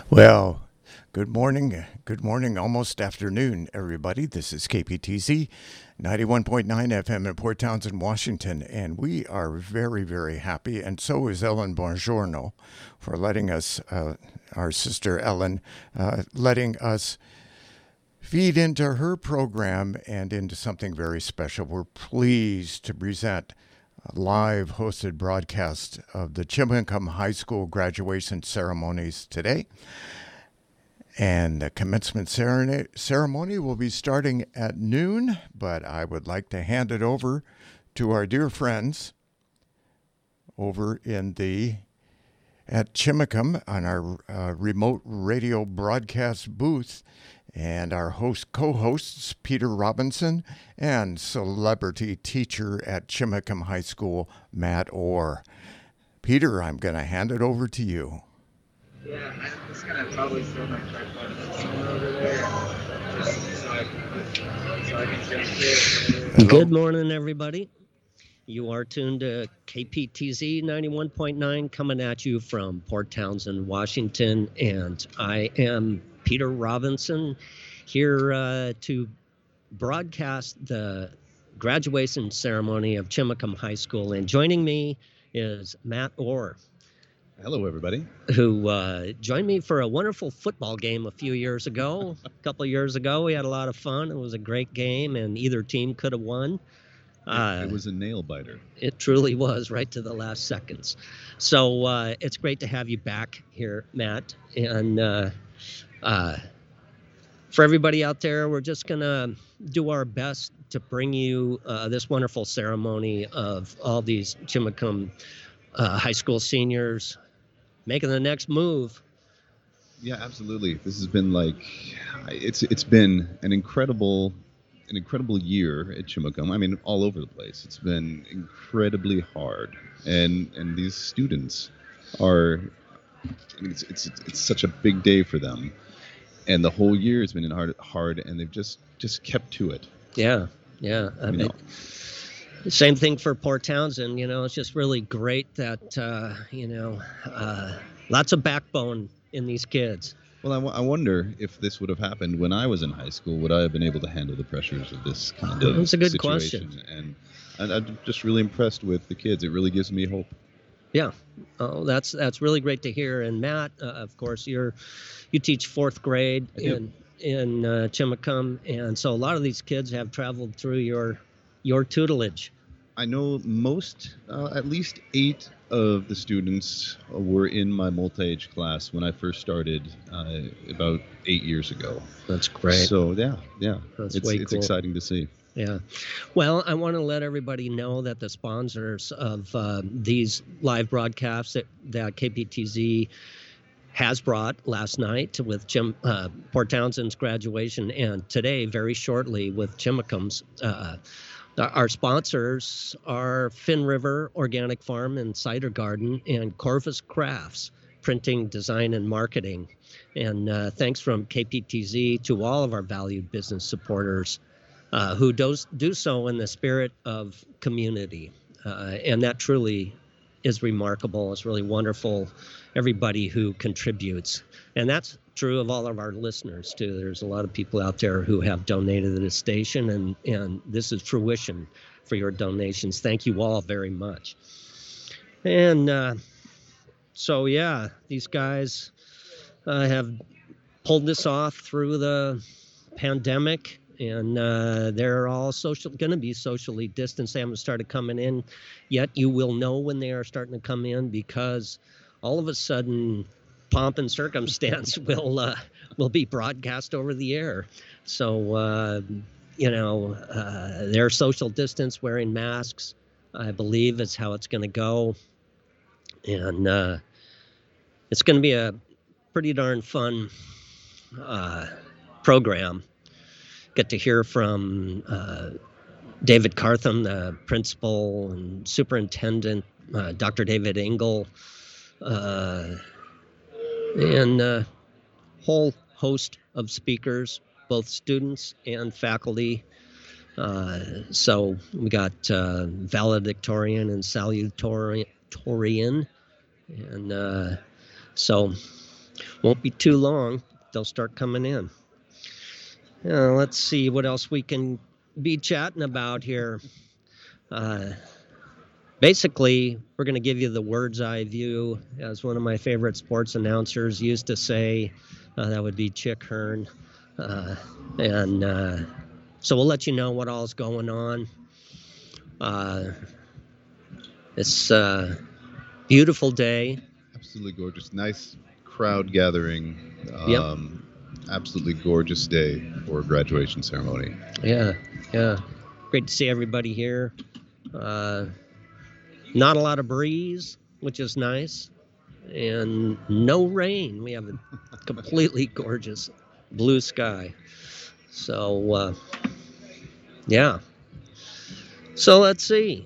Well, good morning, almost afternoon, everybody. This is KPTZ 91.9 FM in Port Townsend, Washington, and we are very, very happy, and so is Ellen Bongiorno, for letting us, our sister Ellen, letting us feed into her program and into something very special. We're pleased to present a live hosted broadcast of the Chimacum High School graduation ceremonies today. And the commencement ceremony will be starting at noon, but I would like to hand it over to our dear friends over at Chimacum on our remote radio broadcast booth, and our co-hosts, Peter Robinson, and celebrity teacher at Chimacum High School, Matt Orr. Peter, I'm going to hand it over to you. Yeah, I'm just going to probably throw my tripod somewhere over there, just so I can jump in. Good morning, everybody. You are tuned to KPTZ 91.9, coming at you from Port Townsend, Washington, and I am Peter Robinson, here to broadcast the graduation ceremony of Chimacum High School, and joining me is Matt Orr. Hello, everybody. Who joined me for a wonderful football game a few years ago. A couple of years ago, we had a lot of fun. It was a great game, and either team could have won. It was a nail biter. It truly was, right to the last seconds. So it's great to have you back here, Matt. And for everybody out there, we're just going to do our best to bring you this wonderful ceremony of all these Chimacum high school seniors making the next move. Yeah, absolutely. This has been it's been an incredible year at Chimacum. I mean, all over the place. It's been incredibly hard, and these students are. I mean, it's such a big day for them, and the whole year has been hard, and they've just kept to it. Yeah. I mean, same thing for Port Townsend. It's just really great that lots of backbone in these kids. Well, I wonder if this would have happened when I was in high school. Would I have been able to handle the pressures of this kind of That's a good situation? question. And I'm just really impressed with the kids. It really gives me hope. Yeah, that's really great to hear. And Matt, of course, you teach fourth grade in Chimacum, and so a lot of these kids have traveled through your tutelage. I know most, at least 8 of the students were in my multi-age class when I first started about 8 years ago. That's great. So yeah, That's it's cool. exciting to see. Yeah. Well, I want to let everybody know that the sponsors of these live broadcasts that KPTZ has brought last night with Port Townsend's graduation, and today, very shortly, with Chimacum's. Our sponsors are Finn River Organic Farm and Cider Garden and Corvus Crafts, Printing, Design, and Marketing. And thanks from KPTZ to all of our valued business supporters who do so in the spirit of community. And that truly is remarkable. It's really wonderful, everybody who contributes. And that's true of all of our listeners, too. There's a lot of people out there who have donated to this station, and this is fruition for your donations. Thank you all very much. And so, yeah, these guys have pulled this off through the pandemic, and they're all going to be socially distanced. They haven't started coming in yet. You will know when they are starting to come in, because all of a sudden pomp and circumstance will be broadcast over the air. So they're social distance, wearing masks, I believe, is how it's going to go. And it's going to be a pretty darn fun program. Get to hear from David Cartham, the principal and superintendent, Dr. David Engel, and a whole host of speakers, both students and faculty. So we got valedictorian and salutatorian. And so Won't be too long. They'll start coming in. Let's see what else we can be chatting about here. Basically, we're going to give you the bird's eye view, as one of my favorite sports announcers used to say. That would be Chick Hearn. So we'll let you know what all's going on. It's a beautiful day. Absolutely gorgeous. Nice crowd gathering. Yep. Absolutely gorgeous day for a graduation ceremony. Yeah. Great to see everybody here. Not a lot of breeze, which is nice, and no rain. We have a completely gorgeous blue sky. So, yeah. So let's see.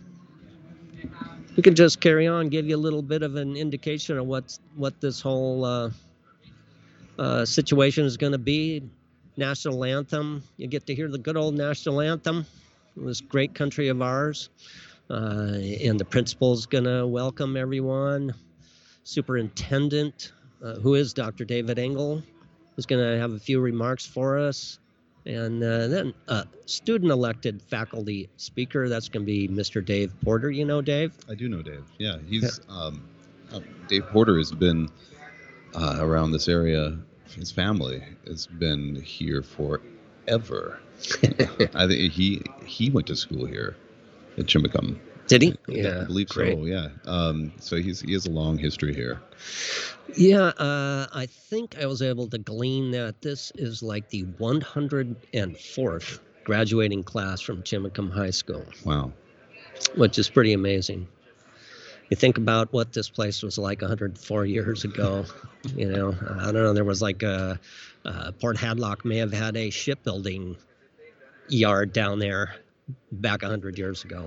We can just carry on, give you a little bit of an indication of what this whole situation is going to be. National anthem. You get to hear the good old national anthem. This great country of ours. And the principal's going to welcome everyone. Superintendent, who is Dr. David Engel, is going to have a few remarks for us. And then student-elected faculty speaker, that's going to be Mr. Dave Porter. You know Dave? I do know Dave. Yeah, he's Dave Porter has been around this area. His family has been here forever. I think he went to school here at Chimacum. Did he? Yeah, I believe great. so. Yeah. So he has a long history here. Yeah, I think I was able to glean that this is like the 104th graduating class from Chimacum High School. Wow. Which is pretty amazing. You think about what this place was like 104 years ago. I don't know. There was like Port Hadlock may have had a shipbuilding yard down there back 100 years ago.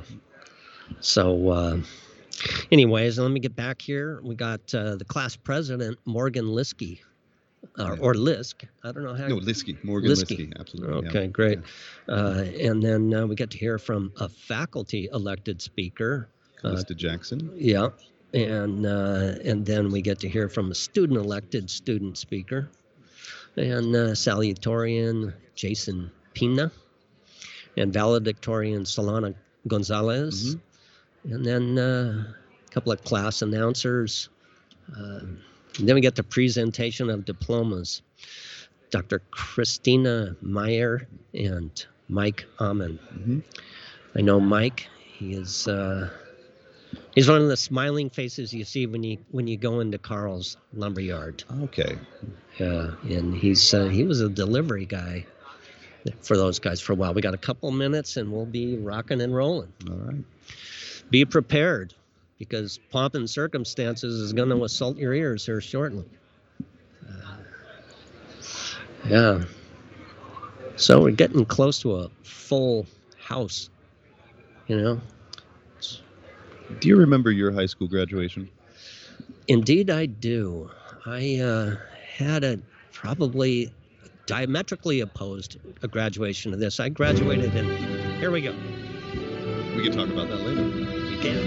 So, anyways, let me get back here. We got the class president, Morgan Liskey, or Lisk. I don't know how. No, Liskey. Morgan Liskey. Absolutely. Okay, yeah. great. And then we get to hear from a faculty elected speaker. Callista Jackson. Yeah. And then we get to hear from a student-elected student speaker. And salutatorian Jason Pina. And valedictorian Solana Gonzalez. Mm-hmm. And then a couple of class announcers. And then we get the presentation of diplomas. Dr. Christina Meyer and Mike Amon. Mm-hmm. I know Mike. He's one of the smiling faces you see when you go into Carl's Lumberyard. Okay. Yeah, and he was a delivery guy for those guys for a while. We got a couple minutes and we'll be rocking and rolling. All right. Be prepared, because pomp and circumstances is going to assault your ears here shortly. Yeah. So we're getting close to a full house, Do you remember your high school graduation? Indeed, I do. I had a probably diametrically opposed a graduation of this. I graduated in, here we go. We can talk about that later. You can.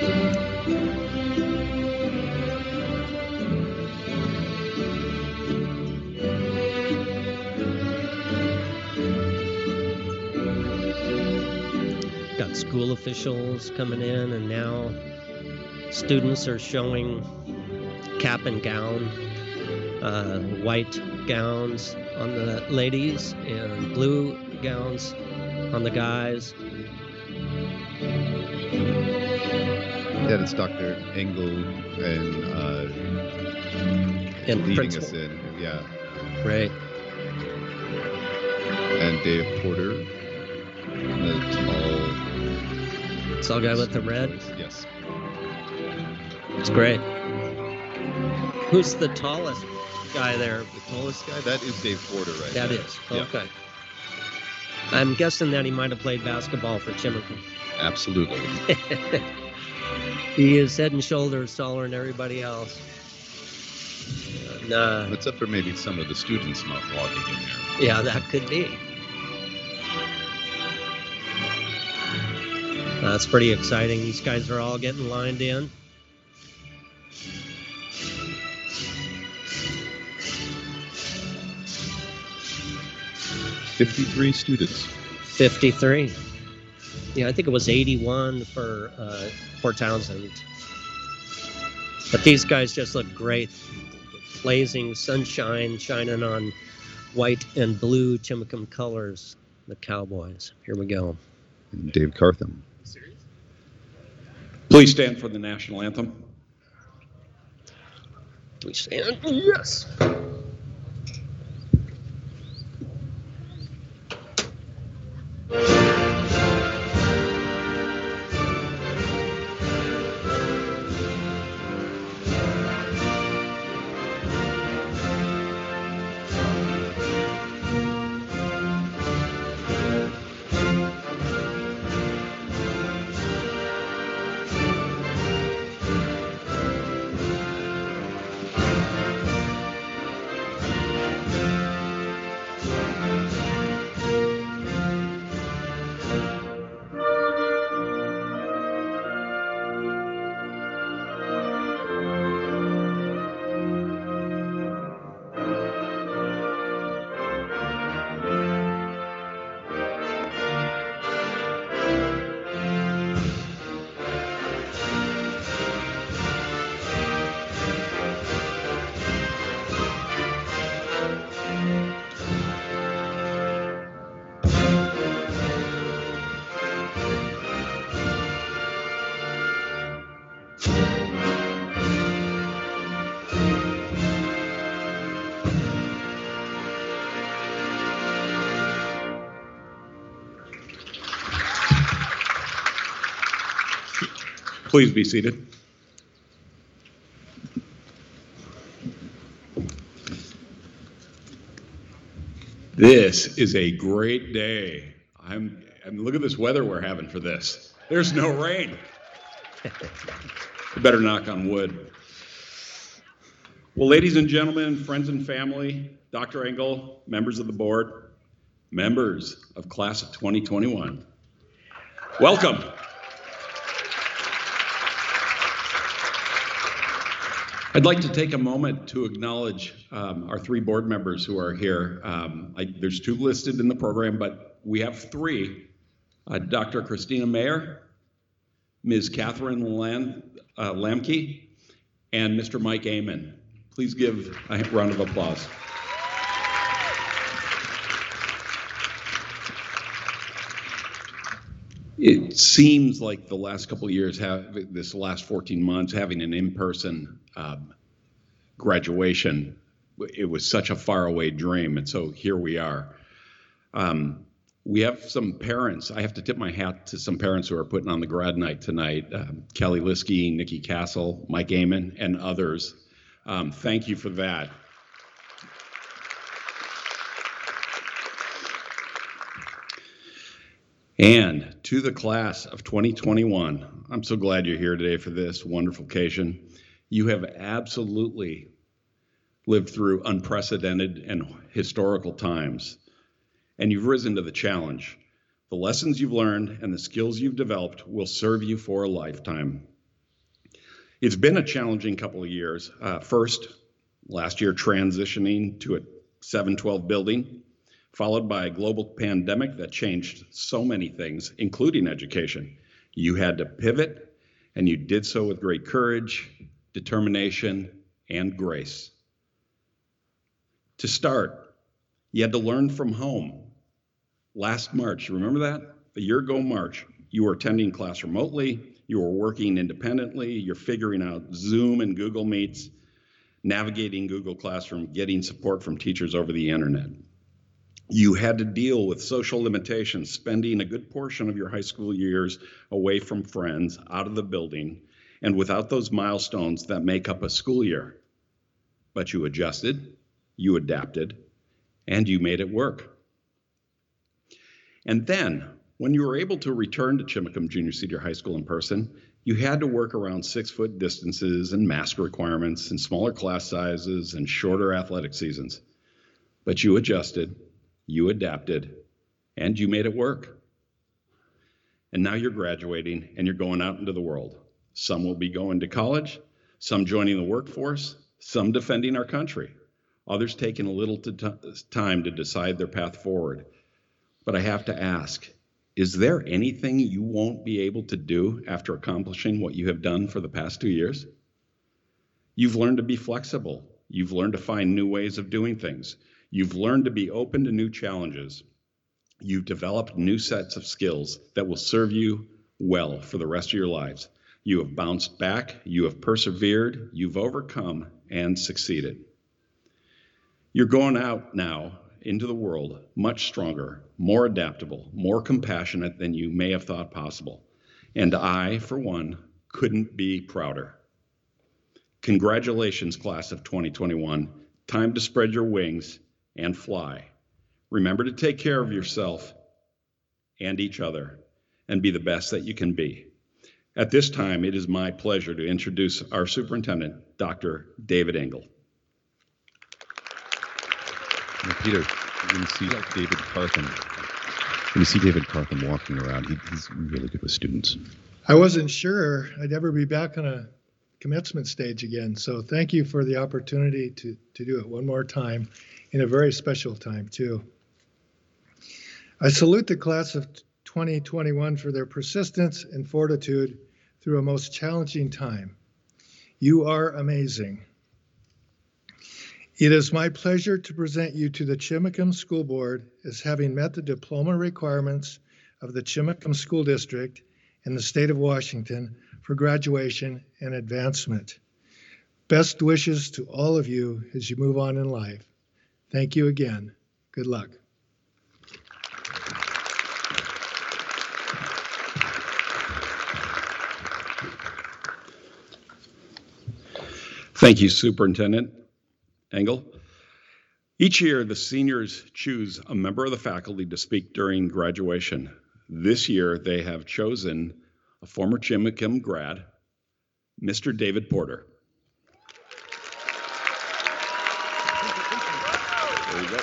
Got school officials coming in, and now students are showing cap and gown, white gowns on the ladies and blue gowns on the guys. Yeah, it's Dr. Engel and leading principal. us in. Yeah. Right. And Dave Porter, the Tall guy with the red. Yes. It's great. Who's the tallest guy there? The tallest guy? That is Dave Porter, right? That now. is. Yeah. Okay. I'm guessing that he might have played basketball for Chimacum. Absolutely. He is head and shoulders taller than everybody else. And, except for maybe some of the students not walking in there. yeah, that could be. That's pretty exciting. These guys are all getting lined in. 53 students. 53. Yeah, I think it was 81 for Port Townsend. But these guys just look great. Blazing sunshine shining on white and blue Chimacum colors, the Cowboys. Here we go. And Dave Cartham. Please stand for the national anthem. Do we stand? Yes. Please be seated. This is a great day. Look at this weather we're having for this. There's no rain. You better knock on wood. Well, ladies and gentlemen, friends and family, Dr. Engel, members of the board, members of class of 2021, welcome. I'd like to take a moment to acknowledge our three board members who are here. There's two listed in the program, but we have three. Dr. Christina Mayer, Ms. Catherine Lamke, and Mr. Mike Amon. Please give a round of applause. It seems like the last couple of years, this last 14 months, having an in-person graduation, it was such a faraway dream, and so here we are. We have some parents. I have to tip my hat to some parents who are putting on the grad night tonight. Kelly Liskey, Nikki Castle, Mike Amon, and others. Thank you for that. And to the class of 2021, I'm so glad you're here today for this wonderful occasion. You have absolutely lived through unprecedented and historical times, and you've risen to the challenge. The lessons you've learned and the skills you've developed will serve you for a lifetime. It's been a challenging couple of years. First, last year transitioning to a 712 building, followed by a global pandemic that changed so many things, including education. You had to pivot, and you did so with great courage, determination, and grace. To start, you had to learn from home. Last March, you remember that? A year ago March, you were attending class remotely, you were working independently, you're figuring out Zoom and Google Meets, navigating Google Classroom, getting support from teachers over the internet. You had to deal with social limitations, spending a good portion of your high school years away from friends, out of the building, and without those milestones that make up a school year. But you adjusted, you adapted, and you made it work. And then, when you were able to return to Chimacum Junior Senior High School in person, you had to work around 6-foot distances and mask requirements and smaller class sizes and shorter athletic seasons. But you adjusted, you adapted, and you made it work. And now you're graduating and you're going out into the world. Some will be going to college, some joining the workforce, some defending our country, others taking a little time to decide their path forward. But I have to ask, is there anything you won't be able to do after accomplishing what you have done for the past 2 years? You've learned to be flexible. You've learned to find new ways of doing things. You've learned to be open to new challenges. You've developed new sets of skills that will serve you well for the rest of your lives. You have bounced back, you have persevered, you've overcome and succeeded. You're going out now into the world much stronger, more adaptable, more compassionate than you may have thought possible. And I, for one, couldn't be prouder. Congratulations, class of 2021. Time to spread your wings and fly. Remember to take care of yourself and each other and be the best that you can be. At this time, it is my pleasure to introduce our superintendent, Dr. David Engel. Peter, when you see David Cartham walking around, he's really good with students. I wasn't sure I'd ever be back on a commencement stage again, so thank you for the opportunity to do it one more time, in a very special time too. I salute the class of 2021 for their persistence and fortitude through a most challenging time. You are amazing. It is my pleasure to present you to the Chimacum School Board as having met the diploma requirements of the Chimacum School District in the state of Washington for graduation and advancement. Best wishes to all of you as you move on in life. Thank you again. Good luck. Thank you, Superintendent Engel. Each year, the seniors choose a member of the faculty to speak during graduation. This year, they have chosen a former Chimacum grad, Mr. David Porter. There you go.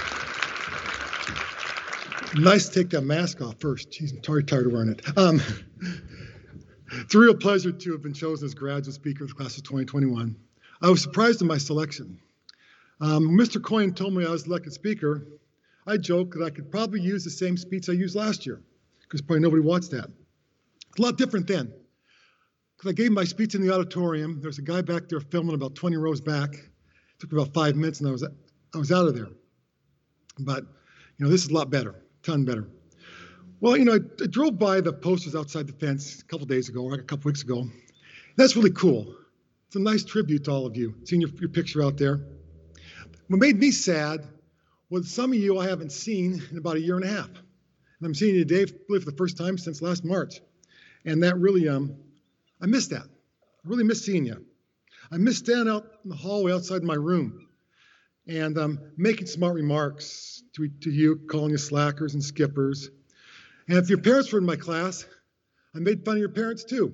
Nice to take that mask off first. Jeez, I'm totally tired of wearing it. It's a real pleasure to have been chosen as graduate speaker of the class of 2021. I was surprised in my selection. Mr. Coyne told me I was elected speaker. I joked that I could probably use the same speech I used last year, because probably nobody watched that. It's a lot different then. Because I gave my speech in the auditorium. There's a guy back there filming about 20 rows back. It took me about 5 minutes, and I was out of there. But, this is a lot better, a ton better. Well, I drove by the posters outside the fence a couple days ago, or a couple weeks ago. That's really cool. It's a nice tribute to all of you, seeing your picture out there. What made me sad was some of you I haven't seen in about a year and a half. And I'm seeing you today for the first time since last March. And that really, I miss that. I really miss seeing you. I miss standing out in the hallway outside my room and making smart remarks to you, calling you slackers and skippers. And if your parents were in my class, I made fun of your parents too.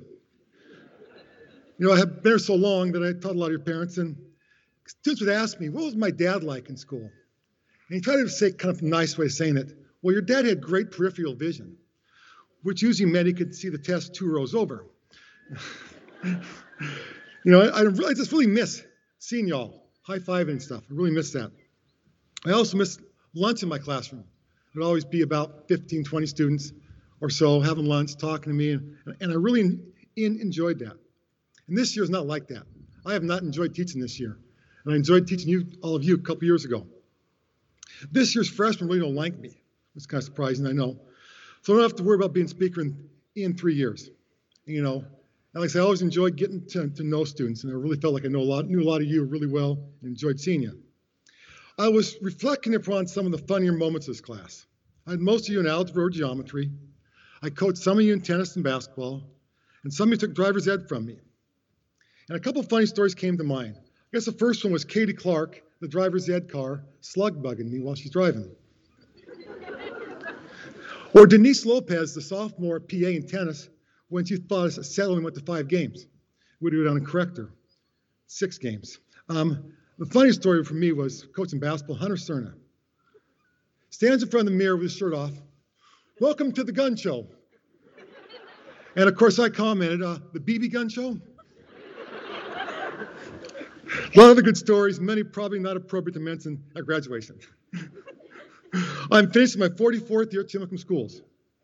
I have been there so long that I taught a lot of your parents, and students would ask me, what was my dad like in school? And he tried to say kind of a nice way of saying it. Well, your dad had great peripheral vision, which usually meant he could see the test 2 rows over. I just really miss seeing y'all, high-fiving and stuff. I really miss that. I also miss lunch in my classroom. It would always be about 15, 20 students or so having lunch, talking to me, and I really enjoyed that. And this year's not like that. I have not enjoyed teaching this year. And I enjoyed teaching all of you a couple years ago. This year's freshmen really don't like me. It's kind of surprising, I know. So I don't have to worry about being speaker in 3 years. And like I said, I always enjoyed getting to know students, and I really felt like I knew a lot of you really well and enjoyed seeing you. I was reflecting upon some of the funnier moments of this class. I had most of you in algebra or geometry. I coached some of you in tennis and basketball, and some of you took driver's ed from me. And a couple of funny stories came to mind. I guess the first one was Katie Clark, the driver's ed car, slug bugging me while she's driving. Or Denise Lopez, the sophomore PA in tennis, when she thought a set only went to 5 games. We do it on a corrector, 6 games. The funniest story for me was coaching basketball, Hunter Cerna. Stands in front of the mirror with his shirt off. Welcome to the gun show. And of course I commented, the BB gun show? A lot of the good stories, many probably not appropriate to mention at graduation. I'm finishing my 44th year at Chimacum Schools.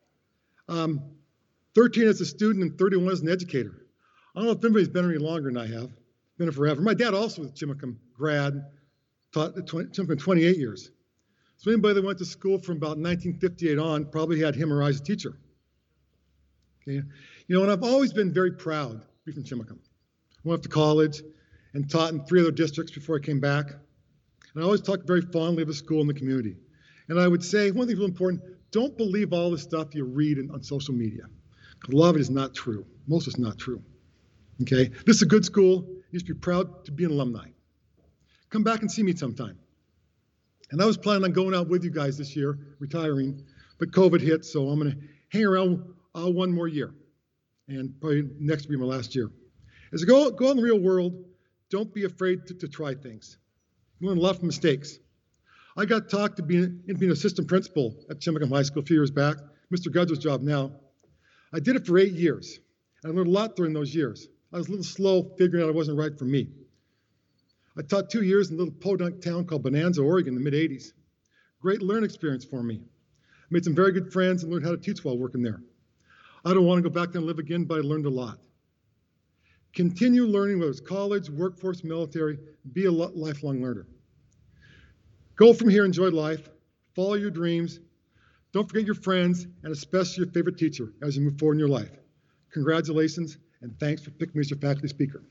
13 as a student and 31 as an educator. I don't know if anybody's been any longer than I have. Been here forever. My dad also was a Chimacum grad, taught at Chimacum 28 years. So anybody that went to school from about 1958 on probably had him or I as a teacher. Okay, you know, and I've always been very proud to be from Chimacum. I went off to college and taught in 3 other districts before I came back. And I always talked very fondly of the school and the community. And I would say, one thing really important, don't believe all the stuff you read on social media. Because a lot of it is not true. Most of it's not true. Okay, this is a good school. You should be proud to be an alumni. Come back and see me sometime. And I was planning on going out with you guys this year, retiring, but COVID hit, so I'm going to hang around one more year. And probably next will be my last year. As I go out in the real world, don't be afraid to try things. You learn a lot from mistakes. I got talked to being assistant principal at Chimacum High School a few years back, Mr. Gudger's job now. I did it for 8 years. And I learned a lot during those years. I was a little slow figuring out it wasn't right for me. I taught 2 years in a little podunk town called Bonanza, Oregon in the mid-'80s. Great learning experience for me. I made some very good friends and learned how to teach while working there. I don't want to go back there and live again, but I learned a lot. Continue learning, whether it's college, workforce, military, be a lifelong learner. Go from here, enjoy life, follow your dreams, don't forget your friends, and especially your favorite teacher as you move forward in your life. Congratulations, and thanks for picking me as your faculty speaker.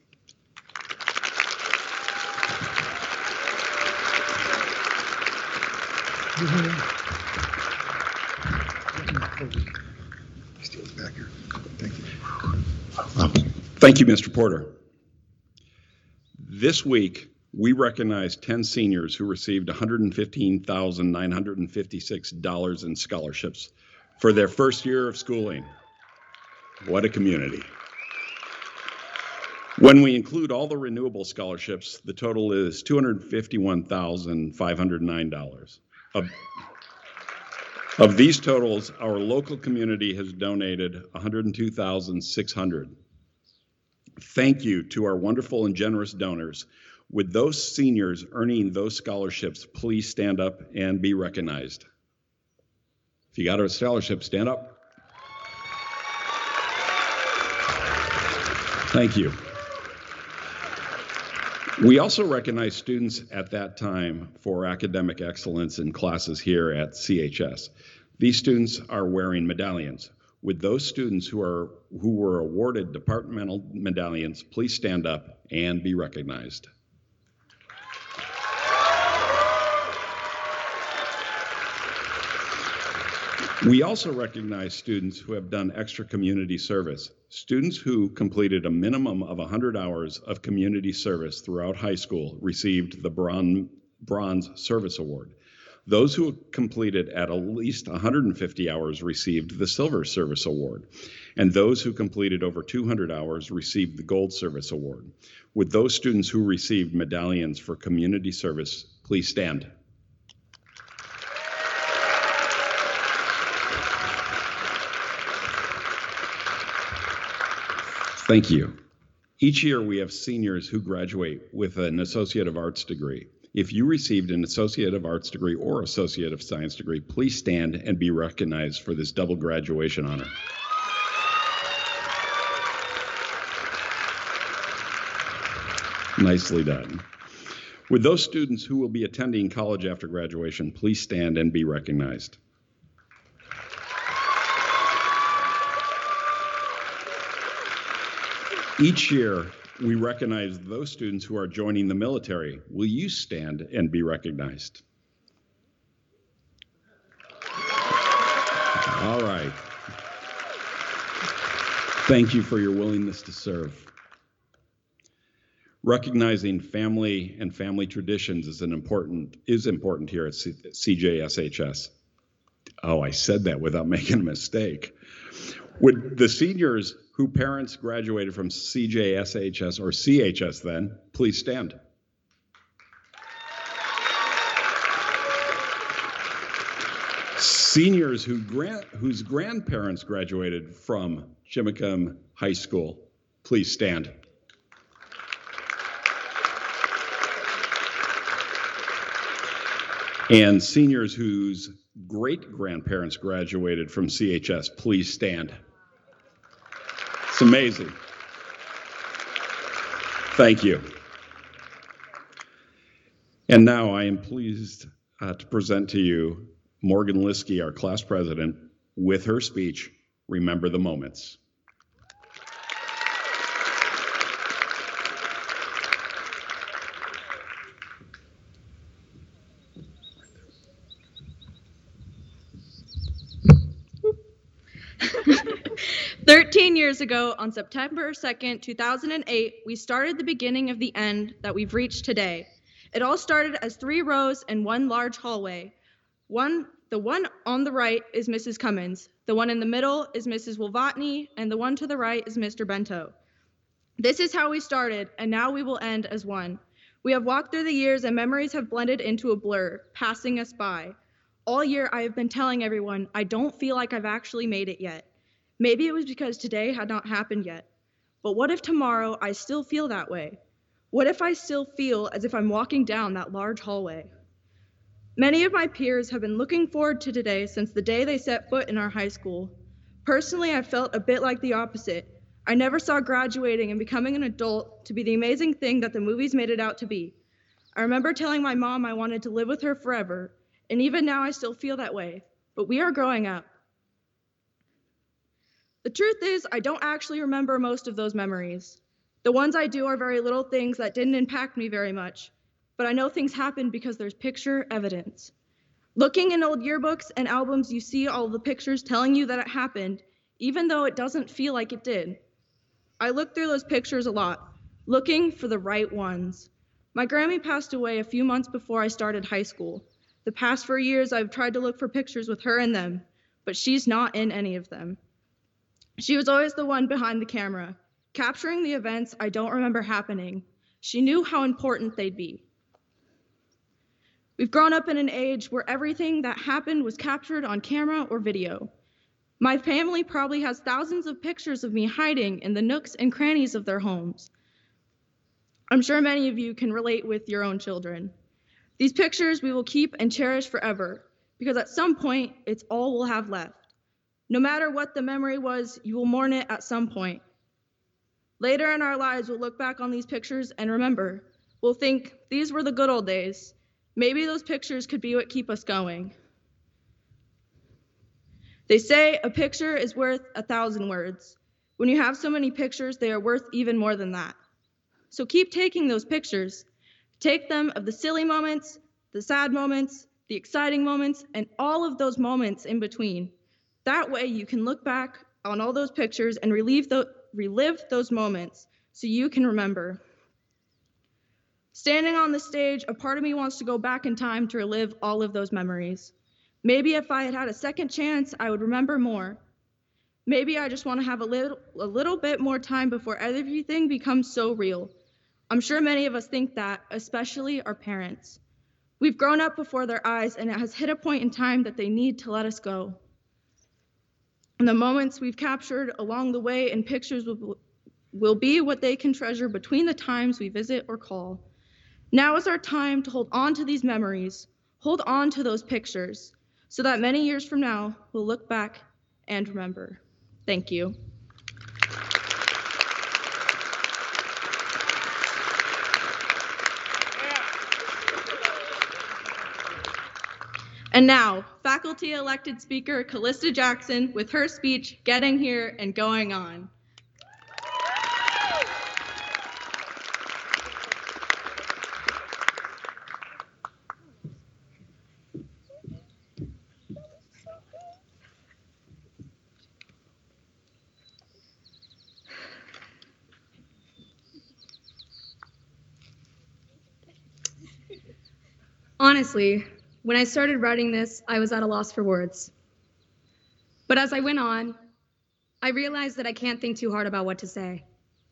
Back here. Thank you. Thank you, Mr. Porter. This week, we recognize 10 seniors who received $115,956 in scholarships for their first year of schooling. What a community. When we include all the renewable scholarships, the total is $251,509. Of these totals, our local community has donated $102,600. Thank you to our wonderful and generous donors. With those seniors earning those scholarships, please stand up and be recognized. If you got a scholarship, stand up. Thank you. We also recognize students at that time for academic excellence in classes here at CHS. These students are wearing medallions. With those students who were awarded departmental medallions, please stand up and be recognized. We also recognize students who have done extra community service. Students who completed a minimum of 100 hours of community service throughout high school received the Bronze Service Award. Those who completed at least 150 hours received the Silver Service Award. And those who completed over 200 hours received the Gold Service Award. With those students who received medallions for community service, please stand. Thank you. Each year we have seniors who graduate with an Associate of Arts degree. If you received an Associate of Arts degree or Associate of Science degree, please stand and be recognized for this double graduation honor. Nicely done. With those students who will be attending college after graduation, please stand and be recognized. Each year, we recognize those students who are joining the military. Will you stand and be recognized? All right. Thank you for your willingness to serve. Recognizing family and family traditions is important here at CJSHS. Oh, I said that without making a mistake. Would the seniors who parents graduated from CJSHS or CHS then, please stand. Seniors whose grandparents graduated from Chimacum High School, please stand. And seniors whose great-grandparents graduated from CHS, please stand. It's amazing. Thank you. And now I am pleased to present to you Morgan Liskey, our class president, with her speech, Remember the Moments. "13 years ago, on September 2nd, 2008, we started the beginning of the end that we've reached today. It all started as 3 rows and 1 large hallway. The one on the right is Mrs. Cummins, the one in the middle is Mrs. Wolvatney, and the one to the right is Mr. Bento. This is how we started, and now we will end as one. We have walked through the years and memories have blended into a blur, passing us by. All year I have been telling everyone I don't feel like I've actually made it yet. Maybe it was because today had not happened yet. But what if tomorrow I still feel that way? What if I still feel as if I'm walking down that large hallway? Many of my peers have been looking forward to today since the day they set foot in our high school. Personally, I felt a bit like the opposite. I never saw graduating and becoming an adult to be the amazing thing that the movies made it out to be. I remember telling my mom I wanted to live with her forever, and even now I still feel that way, but we are growing up. The truth is, I don't actually remember most of those memories. The ones I do are very little things that didn't impact me very much, but I know things happened because there's picture evidence. Looking in old yearbooks and albums, you see all the pictures telling you that it happened, even though it doesn't feel like it did. I look through those pictures a lot, looking for the right ones. My Grammy passed away a few months before I started high school. The past 4 years, I've tried to look for pictures with her in them, but she's not in any of them. She was always the one behind the camera, capturing the events I don't remember happening. She knew how important they'd be. We've grown up in an age where everything that happened was captured on camera or video. My family probably has thousands of pictures of me hiding in the nooks and crannies of their homes. I'm sure many of you can relate with your own children. These pictures we will keep and cherish forever, because at some point, it's all we'll have left. No matter what the memory was, you will mourn it at some point. Later in our lives, we'll look back on these pictures and remember. We'll think, these were the good old days. Maybe those pictures could be what keep us going. They say a picture is worth 1,000 words. When you have so many pictures, they are worth even more than that. So keep taking those pictures. Take them of the silly moments, the sad moments, the exciting moments, and all of those moments in between. That way you can look back on all those pictures and relive those moments so you can remember. Standing on the stage, a part of me wants to go back in time to relive all of those memories. Maybe if I had had a second chance, I would remember more. Maybe I just want to have a little bit more time before everything becomes so real. I'm sure many of us think that, especially our parents. We've grown up before their eyes, and it has hit a point in time that they need to let us go. And the moments we've captured along the way in pictures will be what they can treasure between the times we visit or call. Now is our time to hold on to these memories, hold on to those pictures, so that many years from now, we'll look back and remember. Thank you. And now, faculty elected speaker Callista Jackson with her speech, Getting Here and Going On. Honestly, when I started writing this, I was at a loss for words. But as I went on, I realized that I can't think too hard about what to say.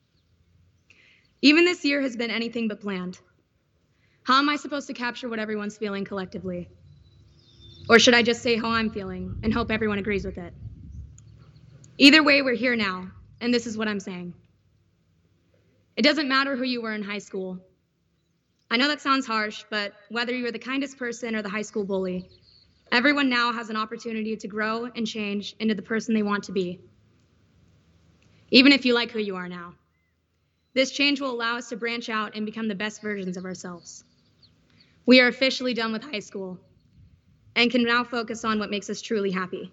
Even this year has been anything but planned. How am I supposed to capture what everyone's feeling collectively? Or should I just say how I'm feeling and hope everyone agrees with it? Either way, we're here now, and this is what I'm saying. It doesn't matter who you were in high school. I know that sounds harsh, but whether you are the kindest person or the high school bully, everyone now has an opportunity to grow and change into the person they want to be, even if you like who you are now. This change will allow us to branch out and become the best versions of ourselves. We are officially done with high school and can now focus on what makes us truly happy.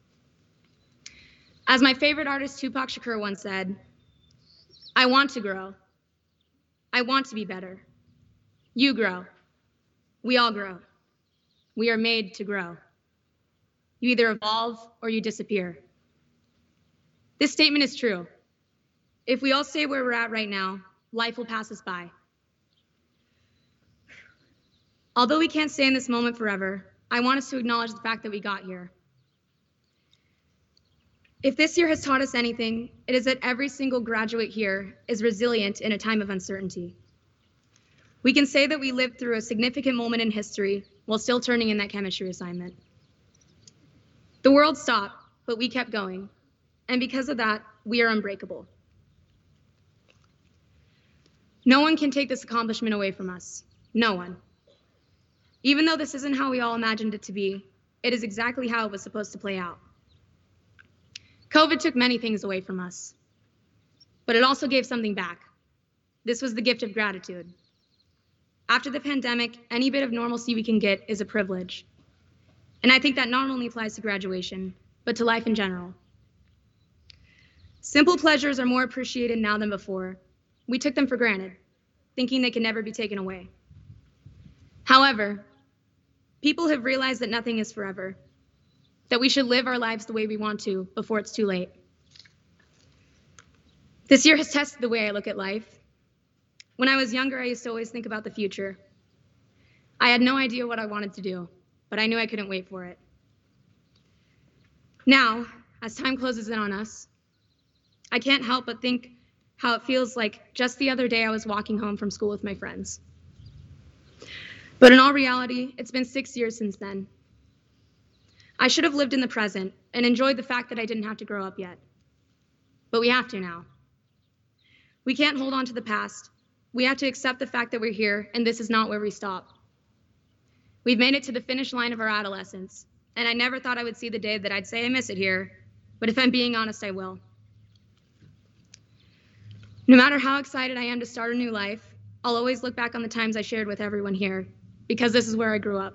As my favorite artist Tupac Shakur once said, I want to grow. I want to be better. You grow. We all grow. We are made to grow. You either evolve or you disappear. This statement is true. If we all stay where we're at right now, life will pass us by. Although we can't stay in this moment forever, I want us to acknowledge the fact that we got here. If this year has taught us anything, it is that every single graduate here is resilient in a time of uncertainty. We can say that we lived through a significant moment in history while still turning in that chemistry assignment. The world stopped, but we kept going. And because of that, we are unbreakable. No one can take this accomplishment away from us. No one. Even though this isn't how we all imagined it to be, it is exactly how it was supposed to play out. COVID took many things away from us, but it also gave something back. This was the gift of gratitude. After the pandemic, any bit of normalcy we can get is a privilege. And I think that not only applies to graduation, but to life in general. Simple pleasures are more appreciated now than before. We took them for granted, thinking they could never be taken away. However, people have realized that nothing is forever, that we should live our lives the way we want to before it's too late. This year has tested the way I look at life. When I was younger, I used to always think about the future. I had no idea what I wanted to do, but I knew I couldn't wait for it. Now, as time closes in on us, I can't help but think how it feels like just the other day I was walking home from school with my friends. But in all reality, it's been 6 years since then. I should have lived in the present and enjoyed the fact that I didn't have to grow up yet. But we have to now. We can't hold on to the past. We have to accept the fact that we're here, and this is not where we stop. We've made it to the finish line of our adolescence, and I never thought I would see the day that I'd say I miss it here, but if I'm being honest, I will. No matter how excited I am to start a new life, I'll always look back on the times I shared with everyone here, because this is where I grew up.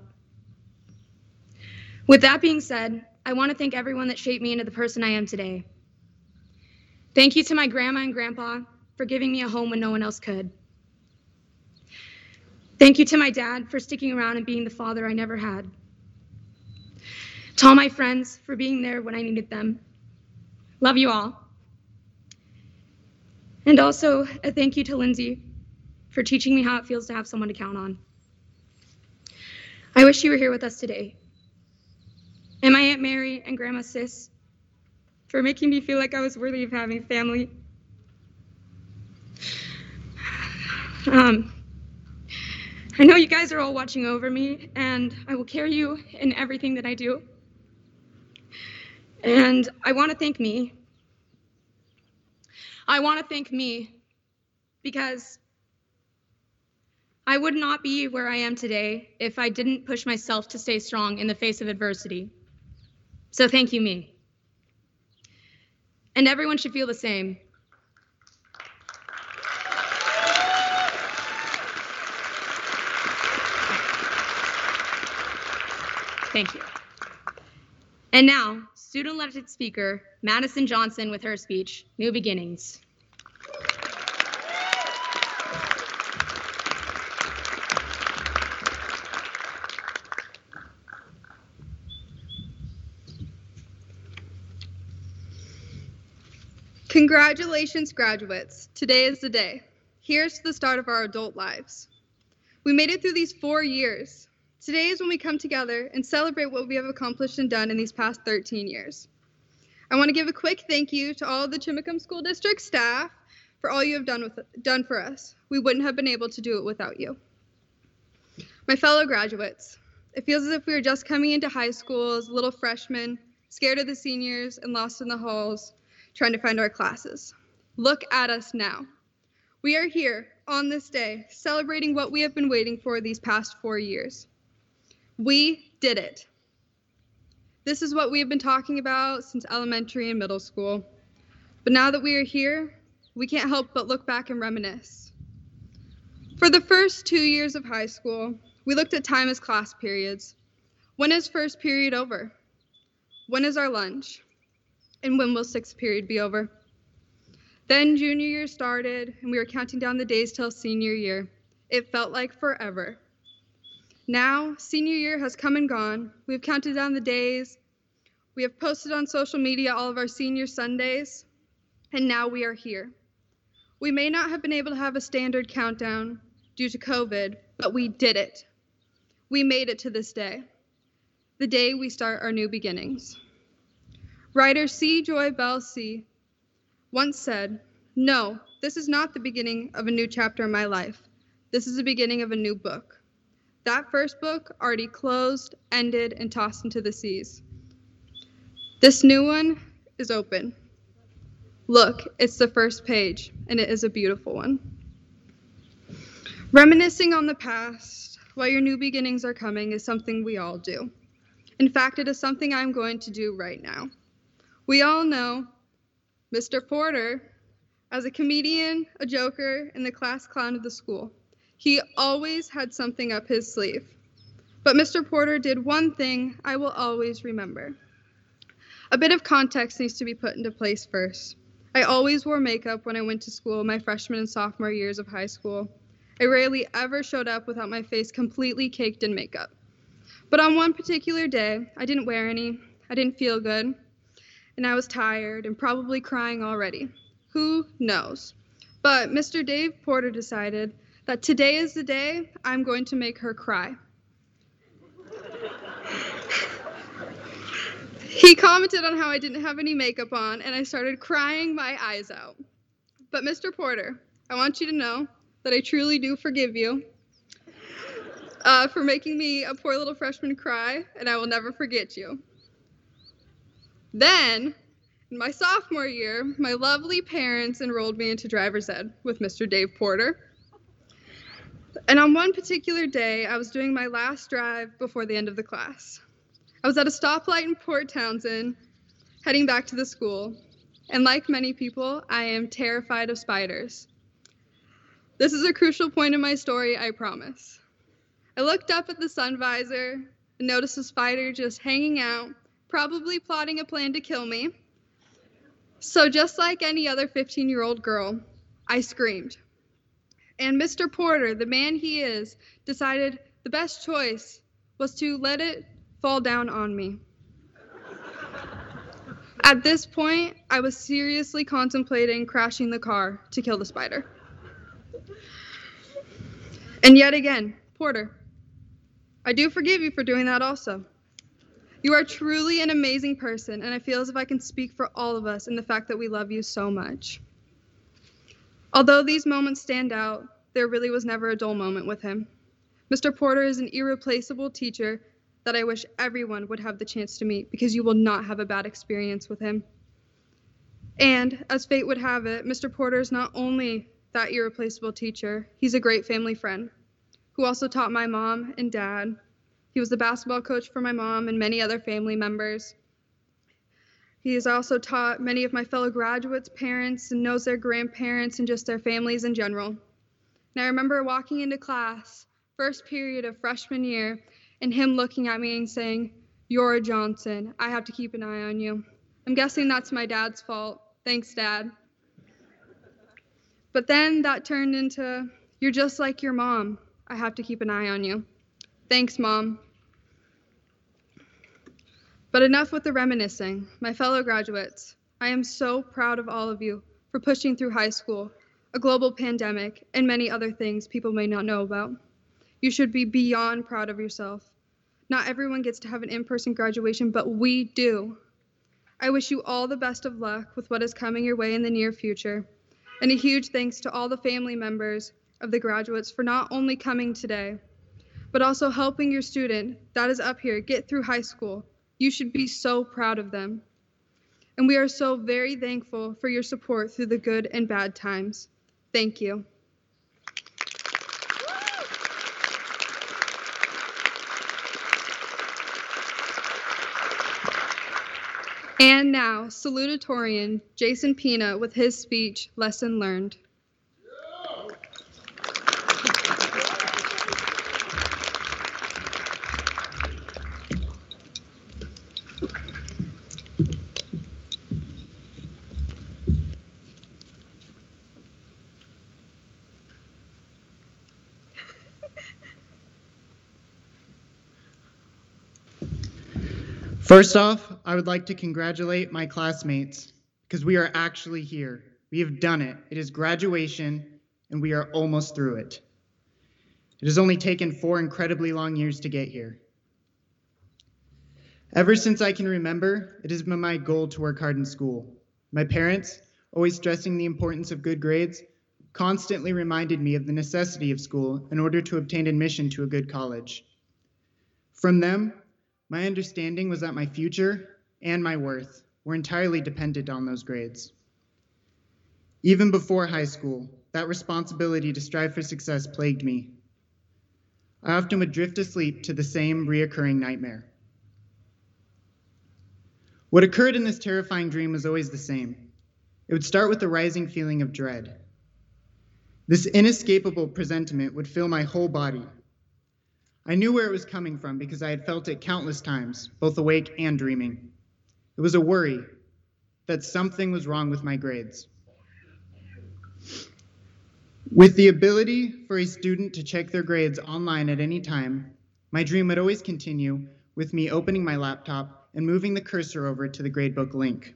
With that being said, I want to thank everyone that shaped me into the person I am today. Thank you to my grandma and grandpa for giving me a home when no one else could. Thank you to my dad for sticking around and being the father I never had. To all my friends for being there when I needed them. Love you all. And also a thank you to Lindsay for teaching me how it feels to have someone to count on. I wish you were here with us today. And my Aunt Mary and Grandma Sis for making me feel like I was worthy of having family. I know you guys are all watching over me, and I will carry you in everything that I do. And I want to thank me. I want to thank me because I would not be where I am today if I didn't push myself to stay strong in the face of adversity. So thank you, me. And everyone should feel the same. Thank you. And now, student-elected speaker Madison Johnson with her speech, New Beginnings. Congratulations, graduates. Today is the day. Here's to the start of our adult lives. We made it through these 4 years. Today is when we come together and celebrate what we have accomplished and done in these past 13 years. I want to give a quick thank you to all of the Chimacum School District staff for all you have done for us. We wouldn't have been able to do it without you. My fellow graduates, it feels as if we were just coming into high school as little freshmen, scared of the seniors and lost in the halls, trying to find our classes. Look at us now. We are here, on this day, celebrating what we have been waiting for these past 4 years. We did it. This is what we have been talking about since elementary and middle school. But now that we are here, we can't help but look back and reminisce. For the first 2 years of high school, we looked at time as class periods. When is first period over? When is our lunch? And when will sixth period be over? Then junior year started, and we were counting down the days till senior year. It felt like forever. Now, senior year has come and gone. We have counted down the days. We have posted on social media all of our senior Sundays, and now we are here. We may not have been able to have a standard countdown due to COVID, but we did it. We made it to this day, the day we start our new beginnings. Writer C. Joy Bell C. once said, "No, this is not the beginning of a new chapter in my life. This is the beginning of a new book." That first book already closed, ended, and tossed into the seas. This new one is open. Look, it's the first page, and it is a beautiful one. Reminiscing on the past while your new beginnings are coming is something we all do. In fact, it is something I'm going to do right now. We all know Mr. Porter as a comedian, a joker, and the class clown of the school. He always had something up his sleeve. But Mr. Porter did one thing I will always remember. A bit of context needs to be put into place first. I always wore makeup when I went to school my freshman and sophomore years of high school. I rarely ever showed up without my face completely caked in makeup. But on one particular day, I didn't wear any, I didn't feel good, and I was tired and probably crying already. Who knows? But Mr. Dave Porter decided that today is the day I'm going to make her cry. He commented on how I didn't have any makeup on, and I started crying my eyes out. But Mr. Porter, I want you to know that I truly do forgive you for making me, a poor little freshman, cry, and I will never forget you. Then, in my sophomore year, my lovely parents enrolled me into driver's ed with Mr. Dave Porter. And on one particular day, I was doing my last drive before the end of the class. I was at a stoplight in Port Townsend, heading back to the school. And like many people, I am terrified of spiders. This is a crucial point in my story, I promise. I looked up at the sun visor and noticed a spider just hanging out, probably plotting a plan to kill me. So just like any other 15-year-old girl, I screamed. And Mr. Porter, the man he is, decided the best choice was to let it fall down on me. At this point, I was seriously contemplating crashing the car to kill the spider. And yet again, Porter, I do forgive you for doing that also. You are truly an amazing person, and I feel as if I can speak for all of us in the fact that we love you so much. Although these moments stand out, there really was never a dull moment with him. Mr. Porter is an irreplaceable teacher that I wish everyone would have the chance to meet, because you will not have a bad experience with him. And as fate would have it, Mr. Porter is not only that irreplaceable teacher, he's a great family friend who also taught my mom and dad. He was the basketball coach for my mom and many other family members. He has also taught many of my fellow graduates' parents and knows their grandparents and just their families in general. And I remember walking into class, first period of freshman year, and him looking at me and saying, "You're a Johnson. I have to keep an eye on you." I'm guessing that's my dad's fault. Thanks, Dad. But then that turned into, "You're just like your mom. I have to keep an eye on you." Thanks, Mom. But enough with the reminiscing. My fellow graduates, I am so proud of all of you for pushing through high school, a global pandemic, and many other things people may not know about. You should be beyond proud of yourself. Not everyone gets to have an in-person graduation, but we do. I wish you all the best of luck with what is coming your way in the near future. And a huge thanks to all the family members of the graduates for not only coming today, but also helping your student that is up here get through high school. You should be so proud of them. And we are so very thankful for your support through the good and bad times. Thank you. And now, salutatorian Jason Pina with his speech, Lesson Learned. First off, I would like to congratulate my classmates because we are actually here. We have done it. It is graduation, and we are almost through it. It has only taken 4 incredibly long years to get here. Ever since I can remember, it has been my goal to work hard in school. My parents, always stressing the importance of good grades, constantly reminded me of the necessity of school in order to obtain admission to a good college. From them, my understanding was that my future and my worth were entirely dependent on those grades. Even before high school, that responsibility to strive for success plagued me. I often would drift asleep to the same reoccurring nightmare. What occurred in this terrifying dream was always the same. It would start with a rising feeling of dread. This inescapable presentiment would fill my whole body. I knew where it was coming from because I had felt it countless times, both awake and dreaming. It was a worry that something was wrong with my grades. With the ability for a student to check their grades online at any time, my dream would always continue with me opening my laptop and moving the cursor over to the gradebook link.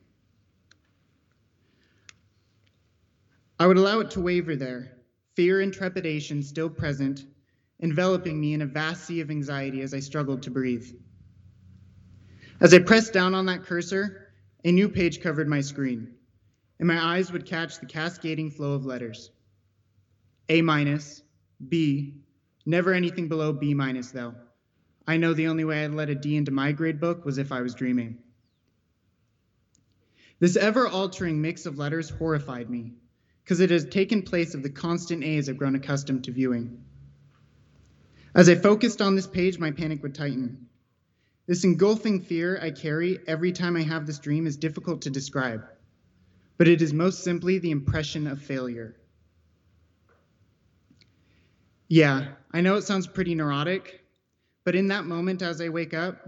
I would allow it to waver there, fear and trepidation still present, enveloping me in a vast sea of anxiety as I struggled to breathe. As I pressed down on that cursor, a new page covered my screen, and my eyes would catch the cascading flow of letters. A-, B, never anything below B- though. I know the only way I'd let a D into my gradebook was if I was dreaming. This ever-altering mix of letters horrified me, because it has taken place of the constant A's I've grown accustomed to viewing. As I focused on this page, my panic would tighten. This engulfing fear I carry every time I have this dream is difficult to describe, but it is most simply the impression of failure. Yeah, I know it sounds pretty neurotic, but in that moment as I wake up,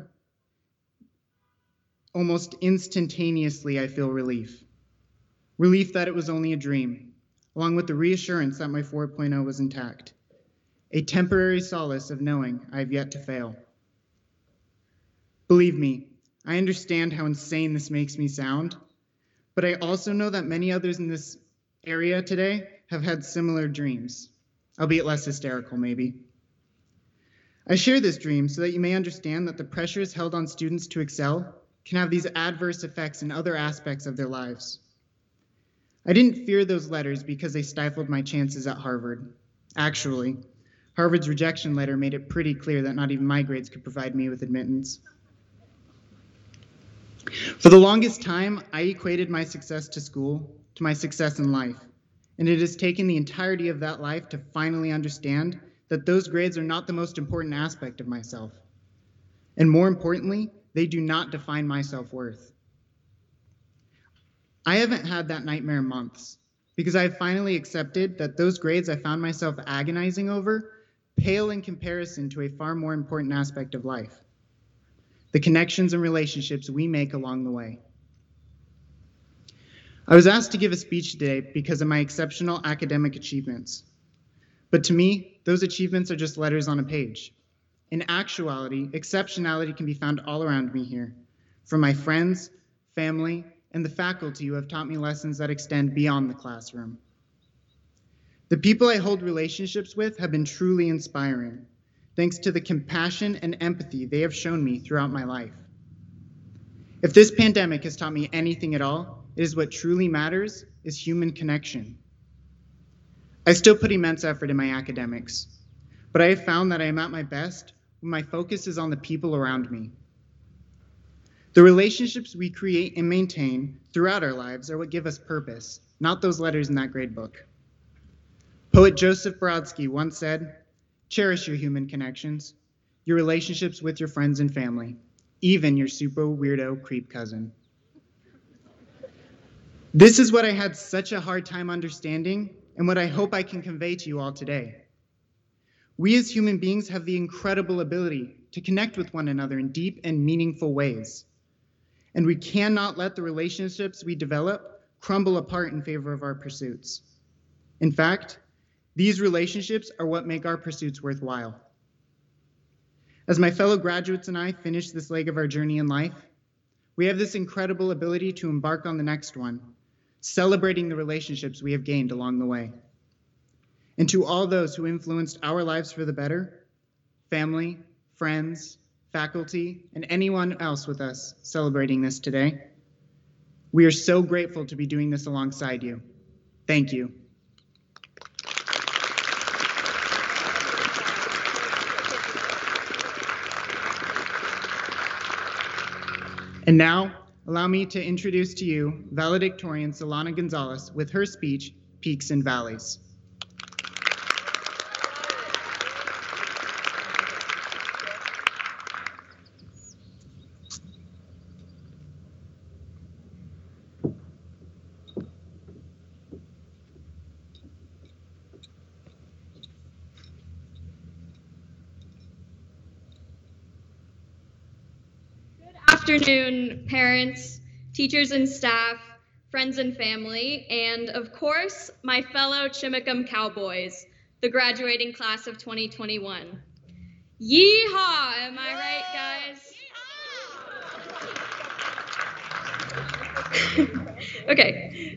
almost instantaneously I feel relief. Relief that it was only a dream, along with the reassurance that my 4.0 was intact. A temporary solace of knowing I have yet to fail. Believe me, I understand how insane this makes me sound, but I also know that many others in this area today have had similar dreams, albeit less hysterical maybe. I share this dream so that you may understand that the pressures held on students to excel can have these adverse effects in other aspects of their lives. I didn't fear those letters because they stifled my chances at Harvard. Actually, Harvard's rejection letter made it pretty clear that not even my grades could provide me with admittance. For the longest time, I equated my success to school to my success in life, and it has taken the entirety of that life to finally understand that those grades are not the most important aspect of myself. And more importantly, they do not define my self-worth. I haven't had that nightmare in months, because I have finally accepted that those grades I found myself agonizing over pale in comparison to a far more important aspect of life: the connections and relationships we make along the way. I was asked to give a speech today because of my exceptional academic achievements. But to me, those achievements are just letters on a page. In actuality, exceptionality can be found all around me here, from my friends, family, and the faculty who have taught me lessons that extend beyond the classroom. The people I hold relationships with have been truly inspiring, thanks to the compassion and empathy they have shown me throughout my life. If this pandemic has taught me anything at all, it is what truly matters is human connection. I still put immense effort in my academics, but I have found that I am at my best when my focus is on the people around me. The relationships we create and maintain throughout our lives are what give us purpose, not those letters in that grade book. Poet Joseph Brodsky once said, "Cherish your human connections, your relationships with your friends and family, even your super weirdo creep cousin." This is what I had such a hard time understanding and what I hope I can convey to you all today. We as human beings have the incredible ability to connect with one another in deep and meaningful ways. And we cannot let the relationships we develop crumble apart in favor of our pursuits. In fact, these relationships are what make our pursuits worthwhile. As my fellow graduates and I finish this leg of our journey in life, we have this incredible ability to embark on the next one, celebrating the relationships we have gained along the way. And to all those who influenced our lives for the better, family, friends, faculty, and anyone else with us celebrating this today, we are so grateful to be doing this alongside you. Thank you. And now, allow me to introduce to you valedictorian Solana Gonzalez with her speech, Peaks and Valleys. Afternoon, parents, teachers and staff, friends and family, and of course, my fellow Chimacum Cowboys, the graduating class of 2021. Yeehaw! Am I right, guys? Okay.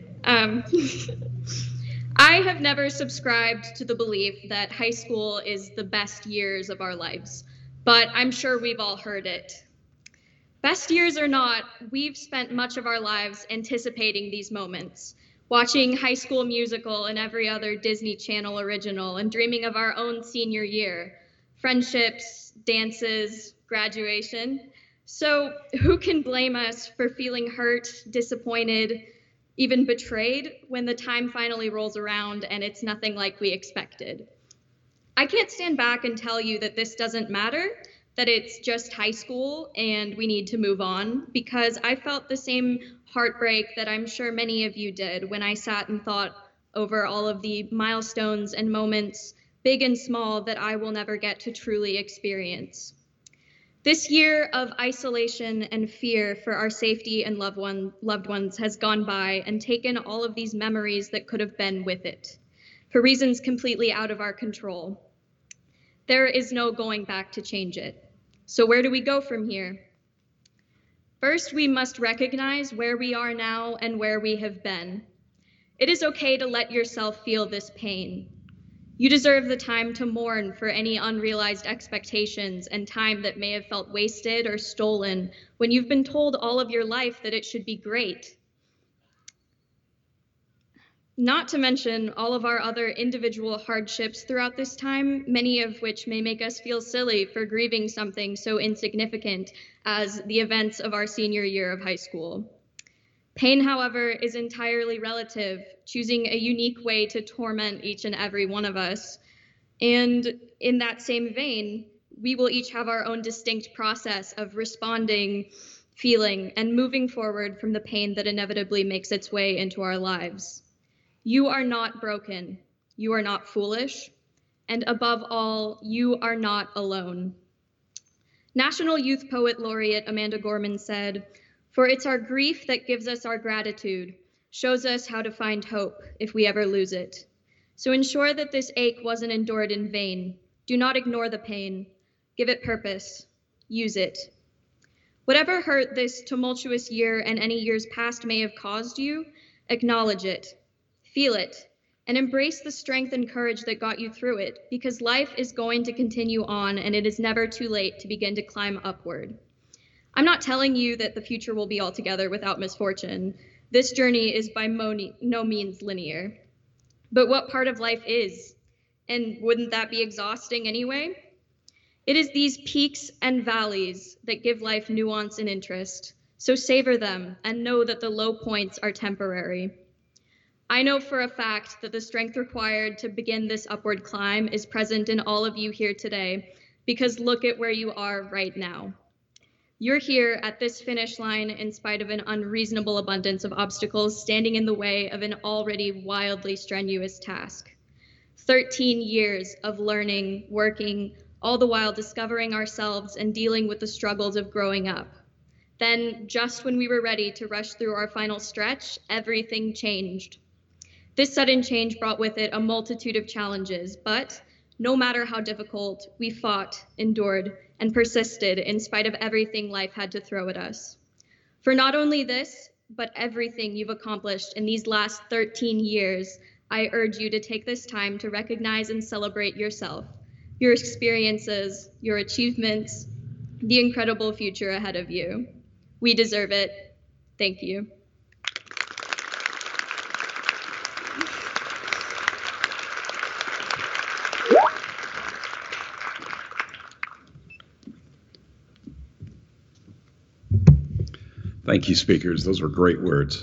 I have never subscribed to the belief that high school is the best years of our lives, but I'm sure we've all heard it. Best years or not, we've spent much of our lives anticipating these moments, watching High School Musical and every other Disney Channel original and dreaming of our own senior year, friendships, dances, graduation. So who can blame us for feeling hurt, disappointed, even betrayed when the time finally rolls around and it's nothing like we expected? I can't stand back and tell you that this doesn't matter, that it's just high school and we need to move on, because I felt the same heartbreak that I'm sure many of you did when I sat and thought over all of the milestones and moments, big and small, that I will never get to truly experience. This year of isolation and fear for our safety and loved ones has gone by and taken all of these memories that could have been with it, for reasons completely out of our control. There is no going back to change it. So where do we go from here? First, we must recognize where we are now and where we have been. It is okay to let yourself feel this pain. You deserve the time to mourn for any unrealized expectations and time that may have felt wasted or stolen when you've been told all of your life that it should be great. Not to mention all of our other individual hardships throughout this time, many of which may make us feel silly for grieving something so insignificant as the events of our senior year of high school. Pain, however, is entirely relative, choosing a unique way to torment each and every one of us. And in that same vein, we will each have our own distinct process of responding, feeling, and moving forward from the pain that inevitably makes its way into our lives. You are not broken, you are not foolish, and above all, you are not alone. National Youth Poet Laureate Amanda Gorman said, "For it's our grief that gives us our gratitude, shows us how to find hope if we ever lose it. So ensure that this ache wasn't endured in vain. Do not ignore the pain. Give it purpose. Use it. Whatever hurt this tumultuous year and any years past may have caused you, acknowledge it. Feel it, and embrace the strength and courage that got you through it, because life is going to continue on and it is never too late to begin to climb upward. I'm not telling you that the future will be altogether without misfortune. This journey is by no means linear. But what part of life is? And wouldn't that be exhausting anyway? It is these peaks and valleys that give life nuance and interest. So savor them and know that the low points are temporary. I know for a fact that the strength required to begin this upward climb is present in all of you here today, because look at where you are right now. You're here at this finish line in spite of an unreasonable abundance of obstacles standing in the way of an already wildly strenuous task. 13 years of learning, working, all the while discovering ourselves and dealing with the struggles of growing up. Then, just when we were ready to rush through our final stretch, everything changed. This sudden change brought with it a multitude of challenges, but no matter how difficult, we fought, endured, and persisted in spite of everything life had to throw at us. For not only this, but everything you've accomplished in these last 13 years, I urge you to take this time to recognize and celebrate yourself, your experiences, your achievements, the incredible future ahead of you. We deserve it. Thank you. Thank you, speakers. Those were great words.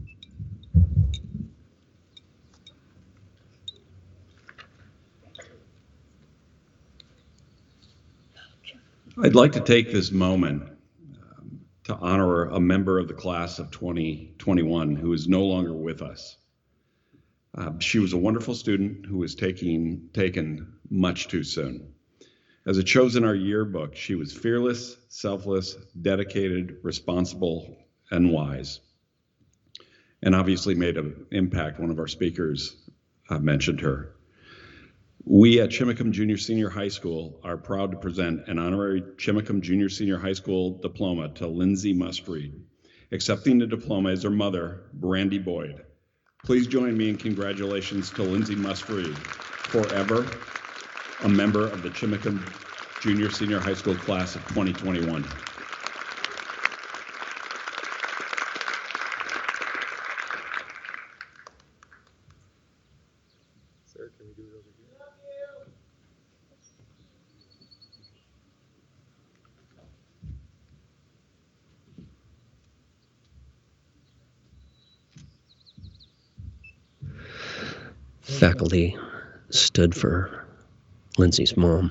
I'd like to take this moment to honor a member of the class of 2021 who is no longer with us. She was a wonderful student who was taken much too soon. As it shows in our yearbook, she was fearless, selfless, dedicated, responsible, and wise, and obviously made an impact. One of our speakers mentioned her. We at Chimacum Junior Senior High School are proud to present an honorary Chimacum Junior Senior High School diploma to Lindsay Mustreed. Accepting the diploma is her mother, Brandy Boyd. Please join me in congratulations to Lindsay Mustreed, forever a member of the Chimacum Junior Senior High School class of 2021. Sir, can we do it over here? Faculty stood for Lindsay's mom.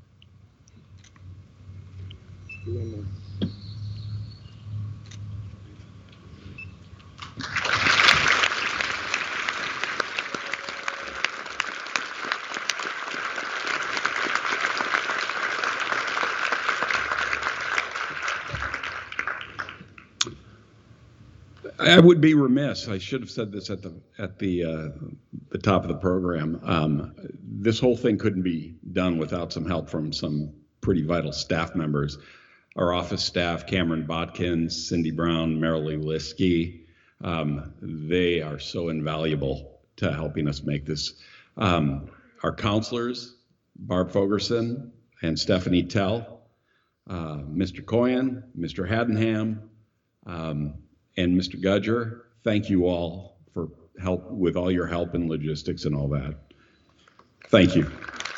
I would be remiss. I should have said this at the top of the program. This whole thing couldn't be done without some help from some pretty vital staff members. Our office staff, Cameron Botkins, Cindy Brown, Marilee Liskey, they are so invaluable to helping us make this. Our counselors, Barb Fogerson and Stephanie Tell, Mr. Coyen, Mr. Haddenham, and Mr. Gudger, thank you all for help with all your help in logistics and all that. Thank you.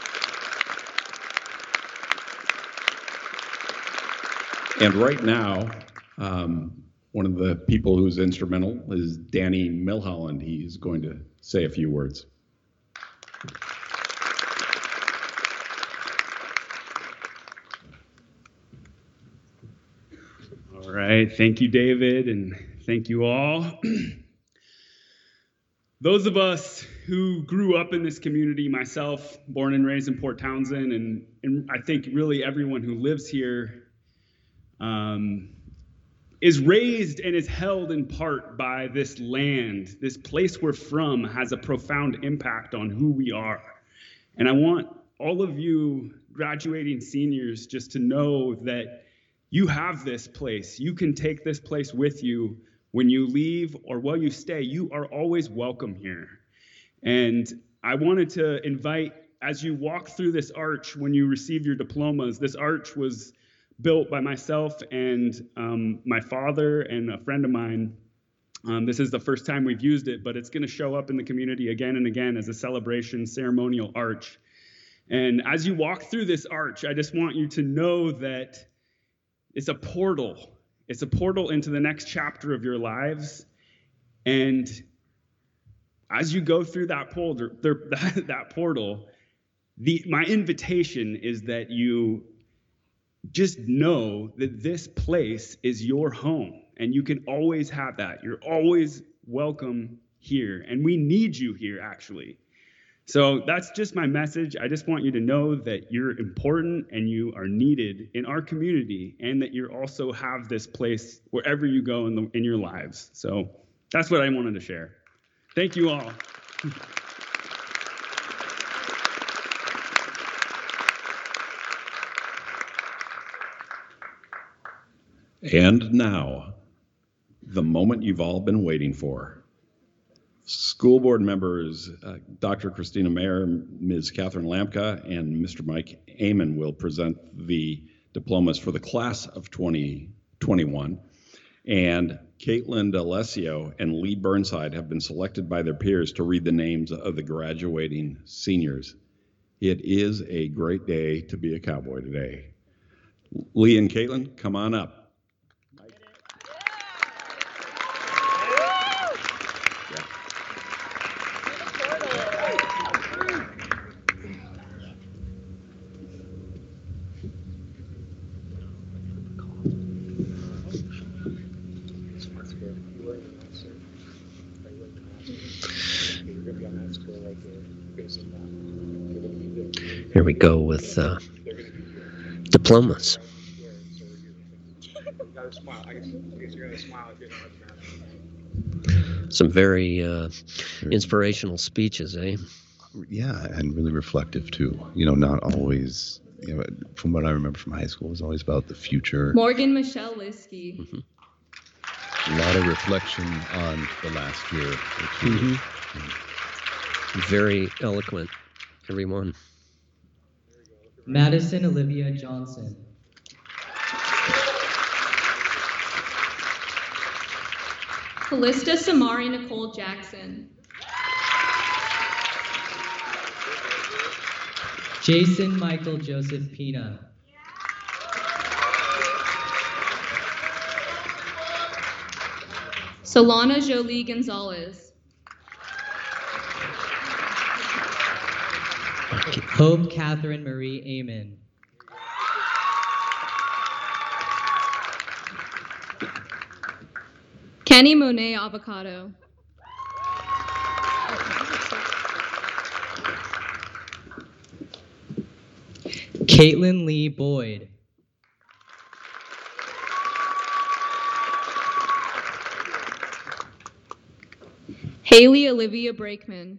And right now, one of the people who's instrumental is Danny Milholland. He's going to say a few words. All right, thank you, David, and thank you all. Those of us who grew up in this community, myself, born and raised in Port Townsend, and I think really everyone who lives here is raised and is held in part by this land. This place we're from has a profound impact on who we are. And I want all of you graduating seniors just to know that you have this place. You can take this place with you when you leave or while you stay. You are always welcome here. And I wanted to invite, as you walk through this arch when you receive your diplomas, this arch was built by myself and my father and a friend of mine. This is the first time we've used it, but it's going to show up in the community again and again as a celebration ceremonial arch. And as you walk through this arch, I just want you to know that it's a portal. It's a portal into the next chapter of your lives. And as you go through that portal, my invitation is that you just know that this place is your home, and you can always have that. You're always welcome here, and we need you here, actually. So that's just my message. I just want you to know that you're important and you are needed in our community, and that you also have this place wherever you go in your lives. So that's what I wanted to share. Thank you all. And now, the moment you've all been waiting for. School board members, Dr. Christina Mayer, Ms. Catherine Lampka, and Mr. Mike Amon will present the diplomas for the class of 2021. And Caitlin D'Alessio and Lee Burnside have been selected by their peers to read the names of the graduating seniors. It is a great day to be a cowboy today. Lee and Caitlin, come on up. Here we go with diplomas. Some very inspirational speeches, eh? Yeah, and really reflective too. Not always, from what I remember from high school, it was always about the future. Morgan Michelle Liskey. A lot of reflection on the last year. Very eloquent, everyone. Madison Olivia Johnson. Callista Samari Nicole Jackson. Jason Michael Joseph Pina. Solana Jolie Gonzalez. Hope Catherine Marie Amon. Kenny Monet Avocado. Caitlin Lee Boyd. Haley Olivia Brakeman.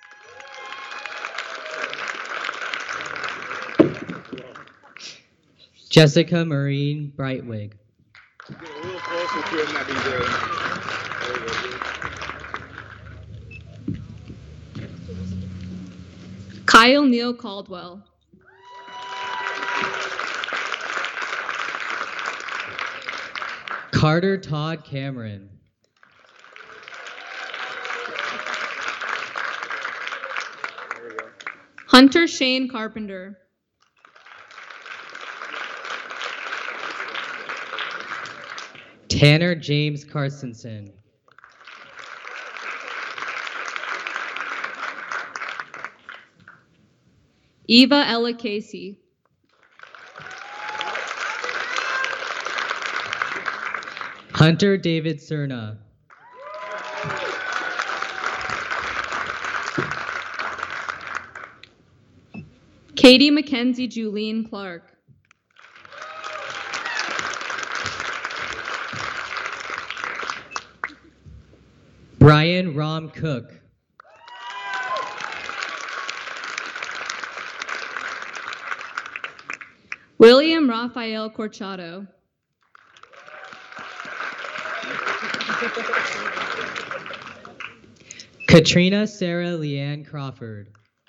Jessica Maureen Brightwig. Get a little closer to him, that'd be great. Kyle Neal Caldwell. Carter Todd Cameron. Hunter Shane Carpenter. Tanner James Carstensen. Eva Ella Casey. Hunter David Cerna. Katie Mackenzie Julene Clark. Brian Rom Cook. William Rafael Corchado. Katrina Sarah Leanne Crawford.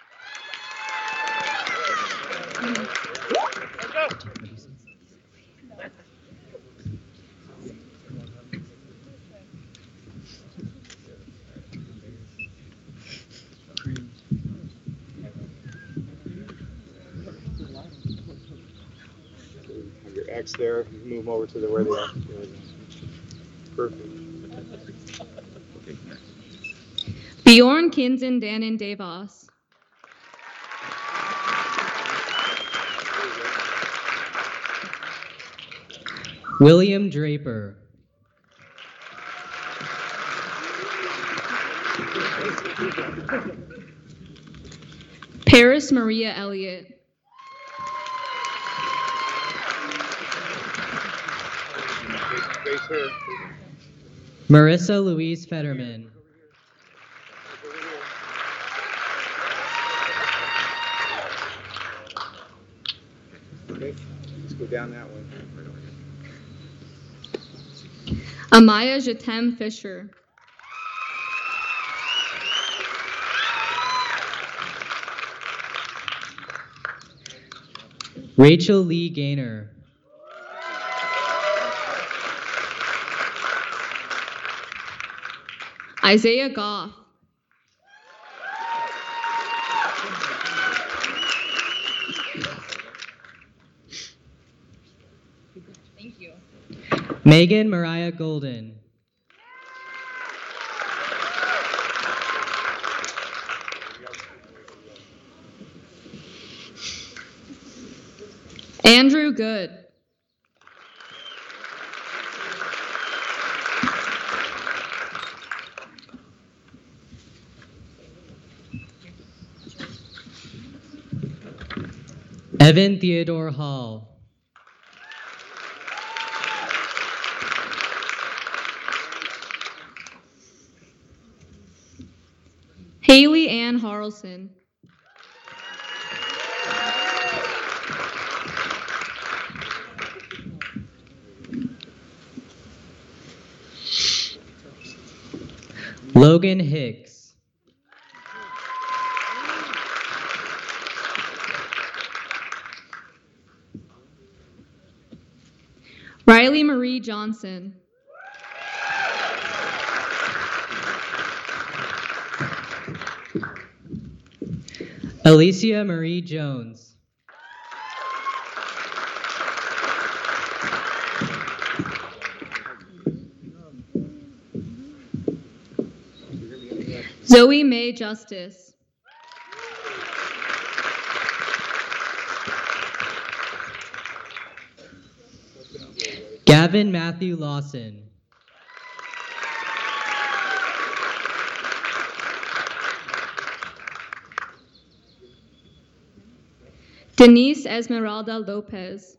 Your X there, move them over to where they are. Perfect. Bjorn Kinsen Danon Davos. William Draper. Paris Maria Elliott. Marissa Louise Fetterman. Okay, let's go down that one. Amaya Jatem Fisher. Rachel Lee Gaynor. Isaiah Goff. Thank you. Megan Mariah Golden. Andrew Good. Evan Theodore Hall. Haley Ann Harrelson. Logan Hicks. Riley Marie Johnson. Alicia Marie Jones. Zoe Mae Justice. Gavin Matthew Lawson. Denise Esmeralda Lopez.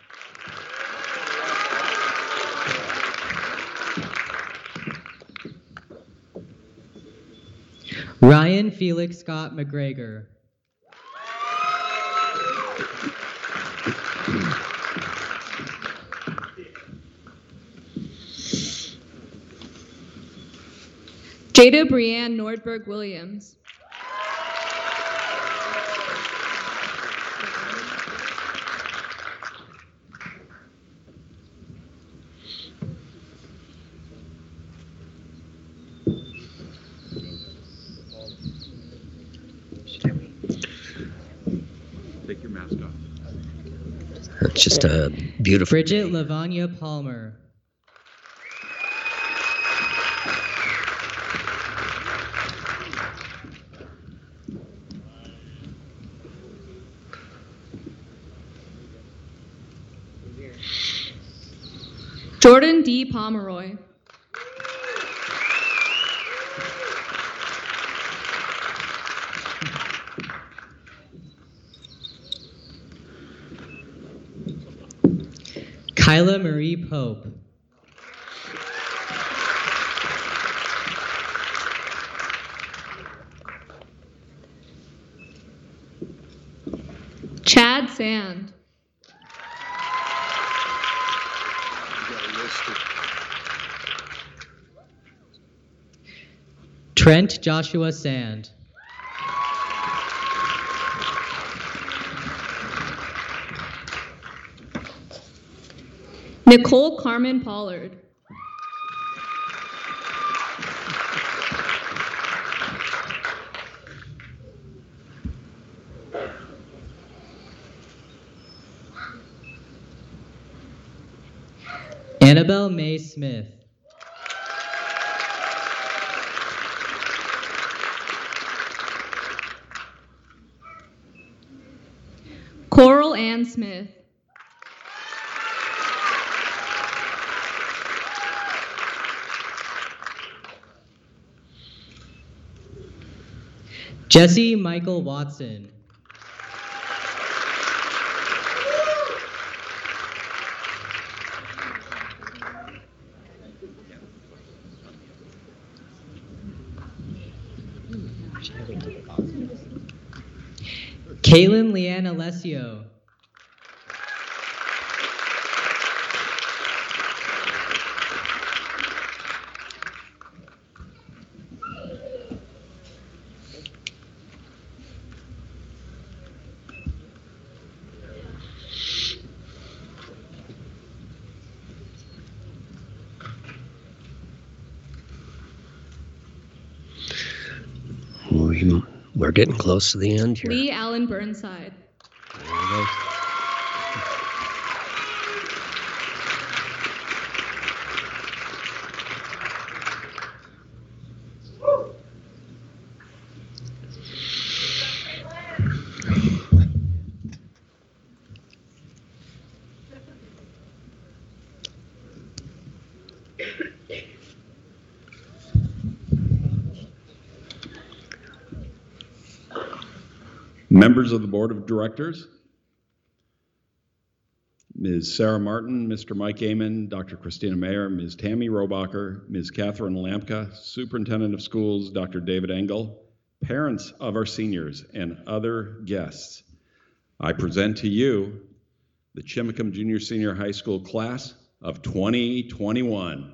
Ryan Felix Scott McGregor. Jada Brianne Nordberg Williams. Take your mask off. It's just a beautiful Bridget day. Lavanya Palmer. Jordan D. Pomeroy. Kyla Marie Pope. Chad Sand. Trent Joshua Sand. Nicole Carmen Pollard. Annabelle Mae Smith. Coral Ann Smith. Jesse Michael Watson. Kaylin Leanne Alessio. We're getting close to the end here. Lee Allen Burnside. There we go. Members of the Board of Directors, Ms. Sarah Martin, Mr. Mike Amon, Dr. Christina Mayer, Ms. Tammy Robacher, Ms. Catherine Lampka, Superintendent of Schools, Dr. David Engel, parents of our seniors, and other guests, I present to you the Chimacum Junior Senior High School class of 2021.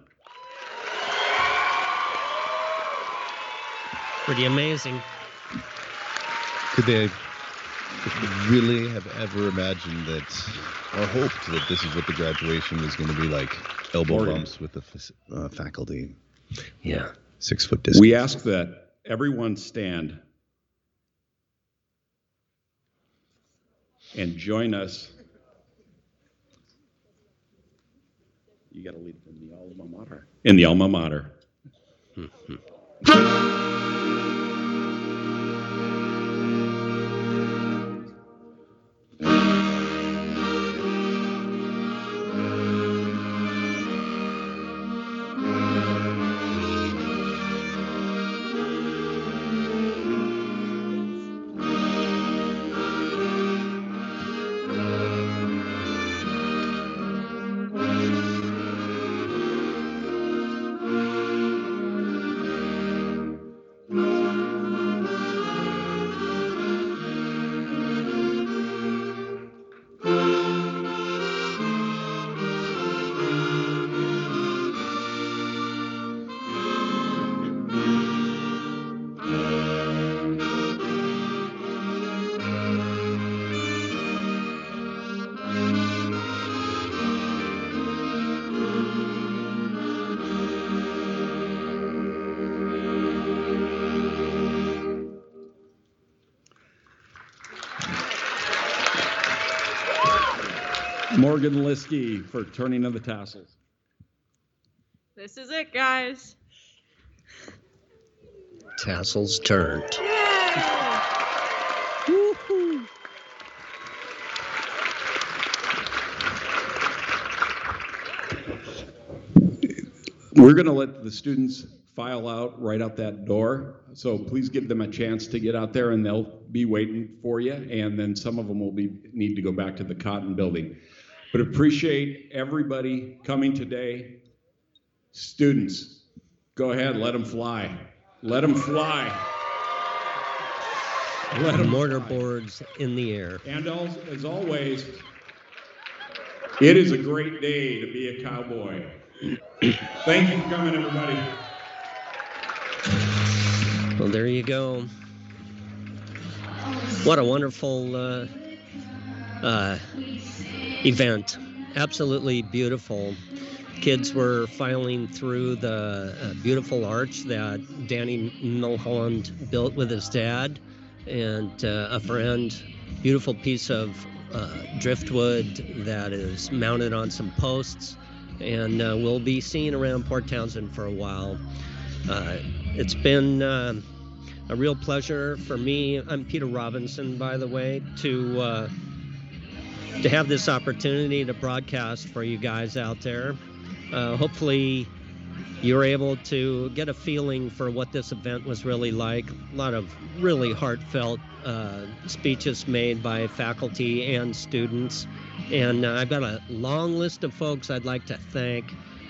Pretty amazing. Could they really have ever imagined that, or hoped that this is what the graduation was going to be like? Elbow bumps with the faculty. Yeah. 6 foot distance. We ask that everyone stand and join us. You got to lead in the alma mater. In the alma mater. Morgan Liskey for turning of the tassels. This is it, guys. Tassels turned. Woohoo! We're going to let the students file out right out that door. So please give them a chance to get out there and they'll be waiting for you. And then some of them will need to go back to the Cotton Building. But appreciate everybody coming today. Students, go ahead, let them fly. Let them fly. Let them mortarboards in the air. And as always, it is a great day to be a cowboy. Thank you for coming, everybody. Well, there you go. What a wonderful event. Absolutely beautiful. Kids were filing through the beautiful arch that Danny Mulholland built with his dad and a friend. Beautiful piece of driftwood that is mounted on some posts and we'll be seen around Port Townsend for a while. It's been a real pleasure for me. I'm Peter Robinson, by the way, to have this opportunity to broadcast for you guys out there. Hopefully you were able to get a feeling for what this event was really like. A lot of really heartfelt speeches made by faculty and students. And I've got a long list of folks I'd like to thank.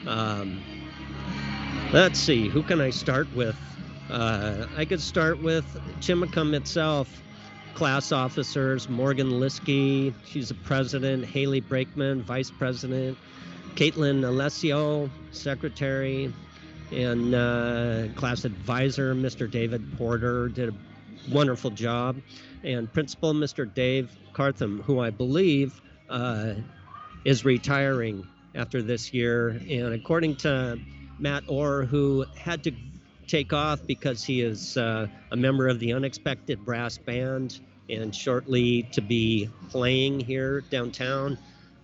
Let's see, who can I start with? I could start with Chimacum itself. Class officers, Morgan Liskey, she's the president, Haley Brakeman, vice president, Caitlin Alessio, secretary, and class advisor, Mr. David Porter, did a wonderful job, and principal, Mr. Dave Cartham, who I believe is retiring after this year. And according to Matt Orr, who had to take off because he is a member of the Unexpected Brass Band and shortly to be playing here downtown.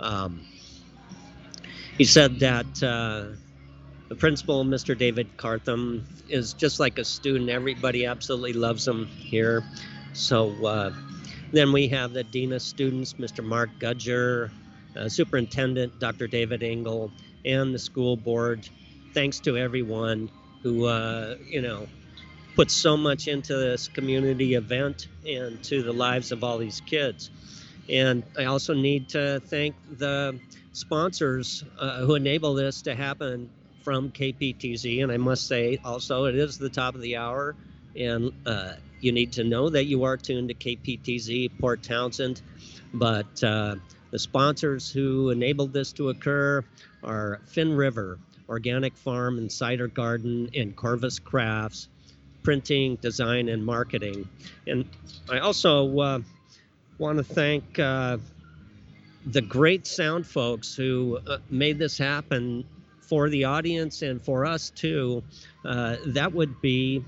He said that the principal, Mr. David Cartham, is just like a student. Everybody absolutely loves him here. So then we have the Dean of Students, Mr. Mark Gudger, Superintendent, Dr. David Engel, and the school board. Thanks to everyone who, put so much into this community event and to the lives of all these kids. And I also need to thank the sponsors who enable this to happen from KPTZ. And I must say also, it is the top of the hour, and you need to know that you are tuned to KPTZ Port Townsend. But the sponsors who enabled this to occur are Finn River, Organic Farm and Cider Garden, and Corvus Crafts, Printing, Design, and Marketing. And I also want to thank the great sound folks who made this happen for the audience and for us too. That would be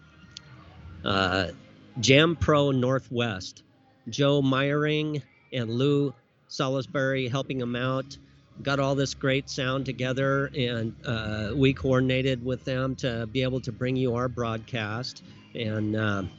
Jam Pro Northwest, Joe Meyering and Lou Salisbury helping them out. Got all this great sound together, and we coordinated with them to be able to bring you our broadcast. And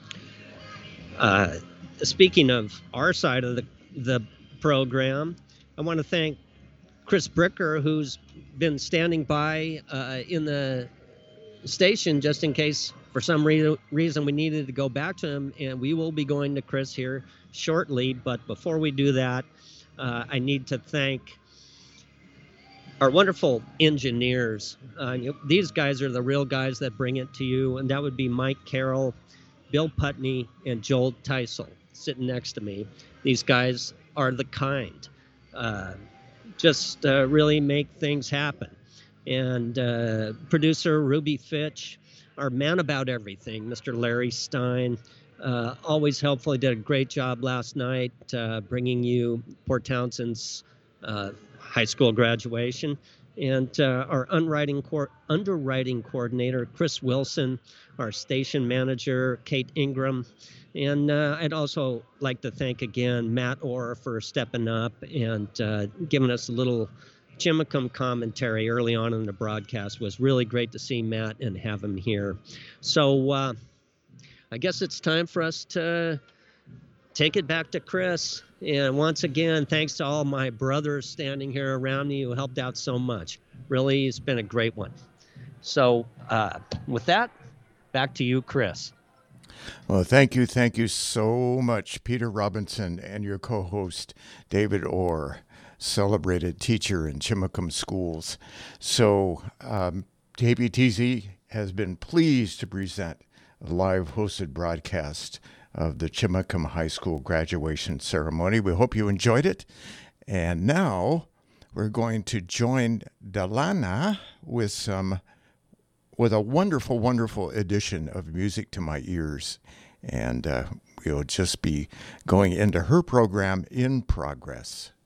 speaking of our side of the program, I want to thank Chris Bricker, who's been standing by in the station just in case for some reason we needed to go back to him, and we will be going to Chris here shortly. But before we do that, I need to thank our wonderful engineers. These guys are the real guys that bring it to you, and that would be Mike Carroll, Bill Putney, and Joel Teisel sitting next to me. These guys are the kind. Just really make things happen. And producer Ruby Fitch, our man about everything, Mr. Larry Stein, always helpful. He did a great job last night bringing you Port Townsend's high school graduation. And our underwriting coordinator, Chris Wilson, our station manager, Kate Ingram. And I'd also like to thank again Matt Orr for stepping up and giving us a little Chimacum commentary early on in the broadcast. It was really great to see Matt and have him here. So I guess it's time for us to take it back to Chris. And once again, thanks to all my brothers standing here around me who helped out so much. Really, it's been a great one. So with that, back to you, Chris. Well, thank you so much, Peter Robinson, and your co-host, David Orr, celebrated teacher in Chimacum schools. So KPTZ has been pleased to present a live hosted broadcast of the Chimacum High School graduation ceremony. We hope you enjoyed it. And now we're going to join Delana with a wonderful, wonderful addition of music to my ears. And we'll just be going into her program in progress.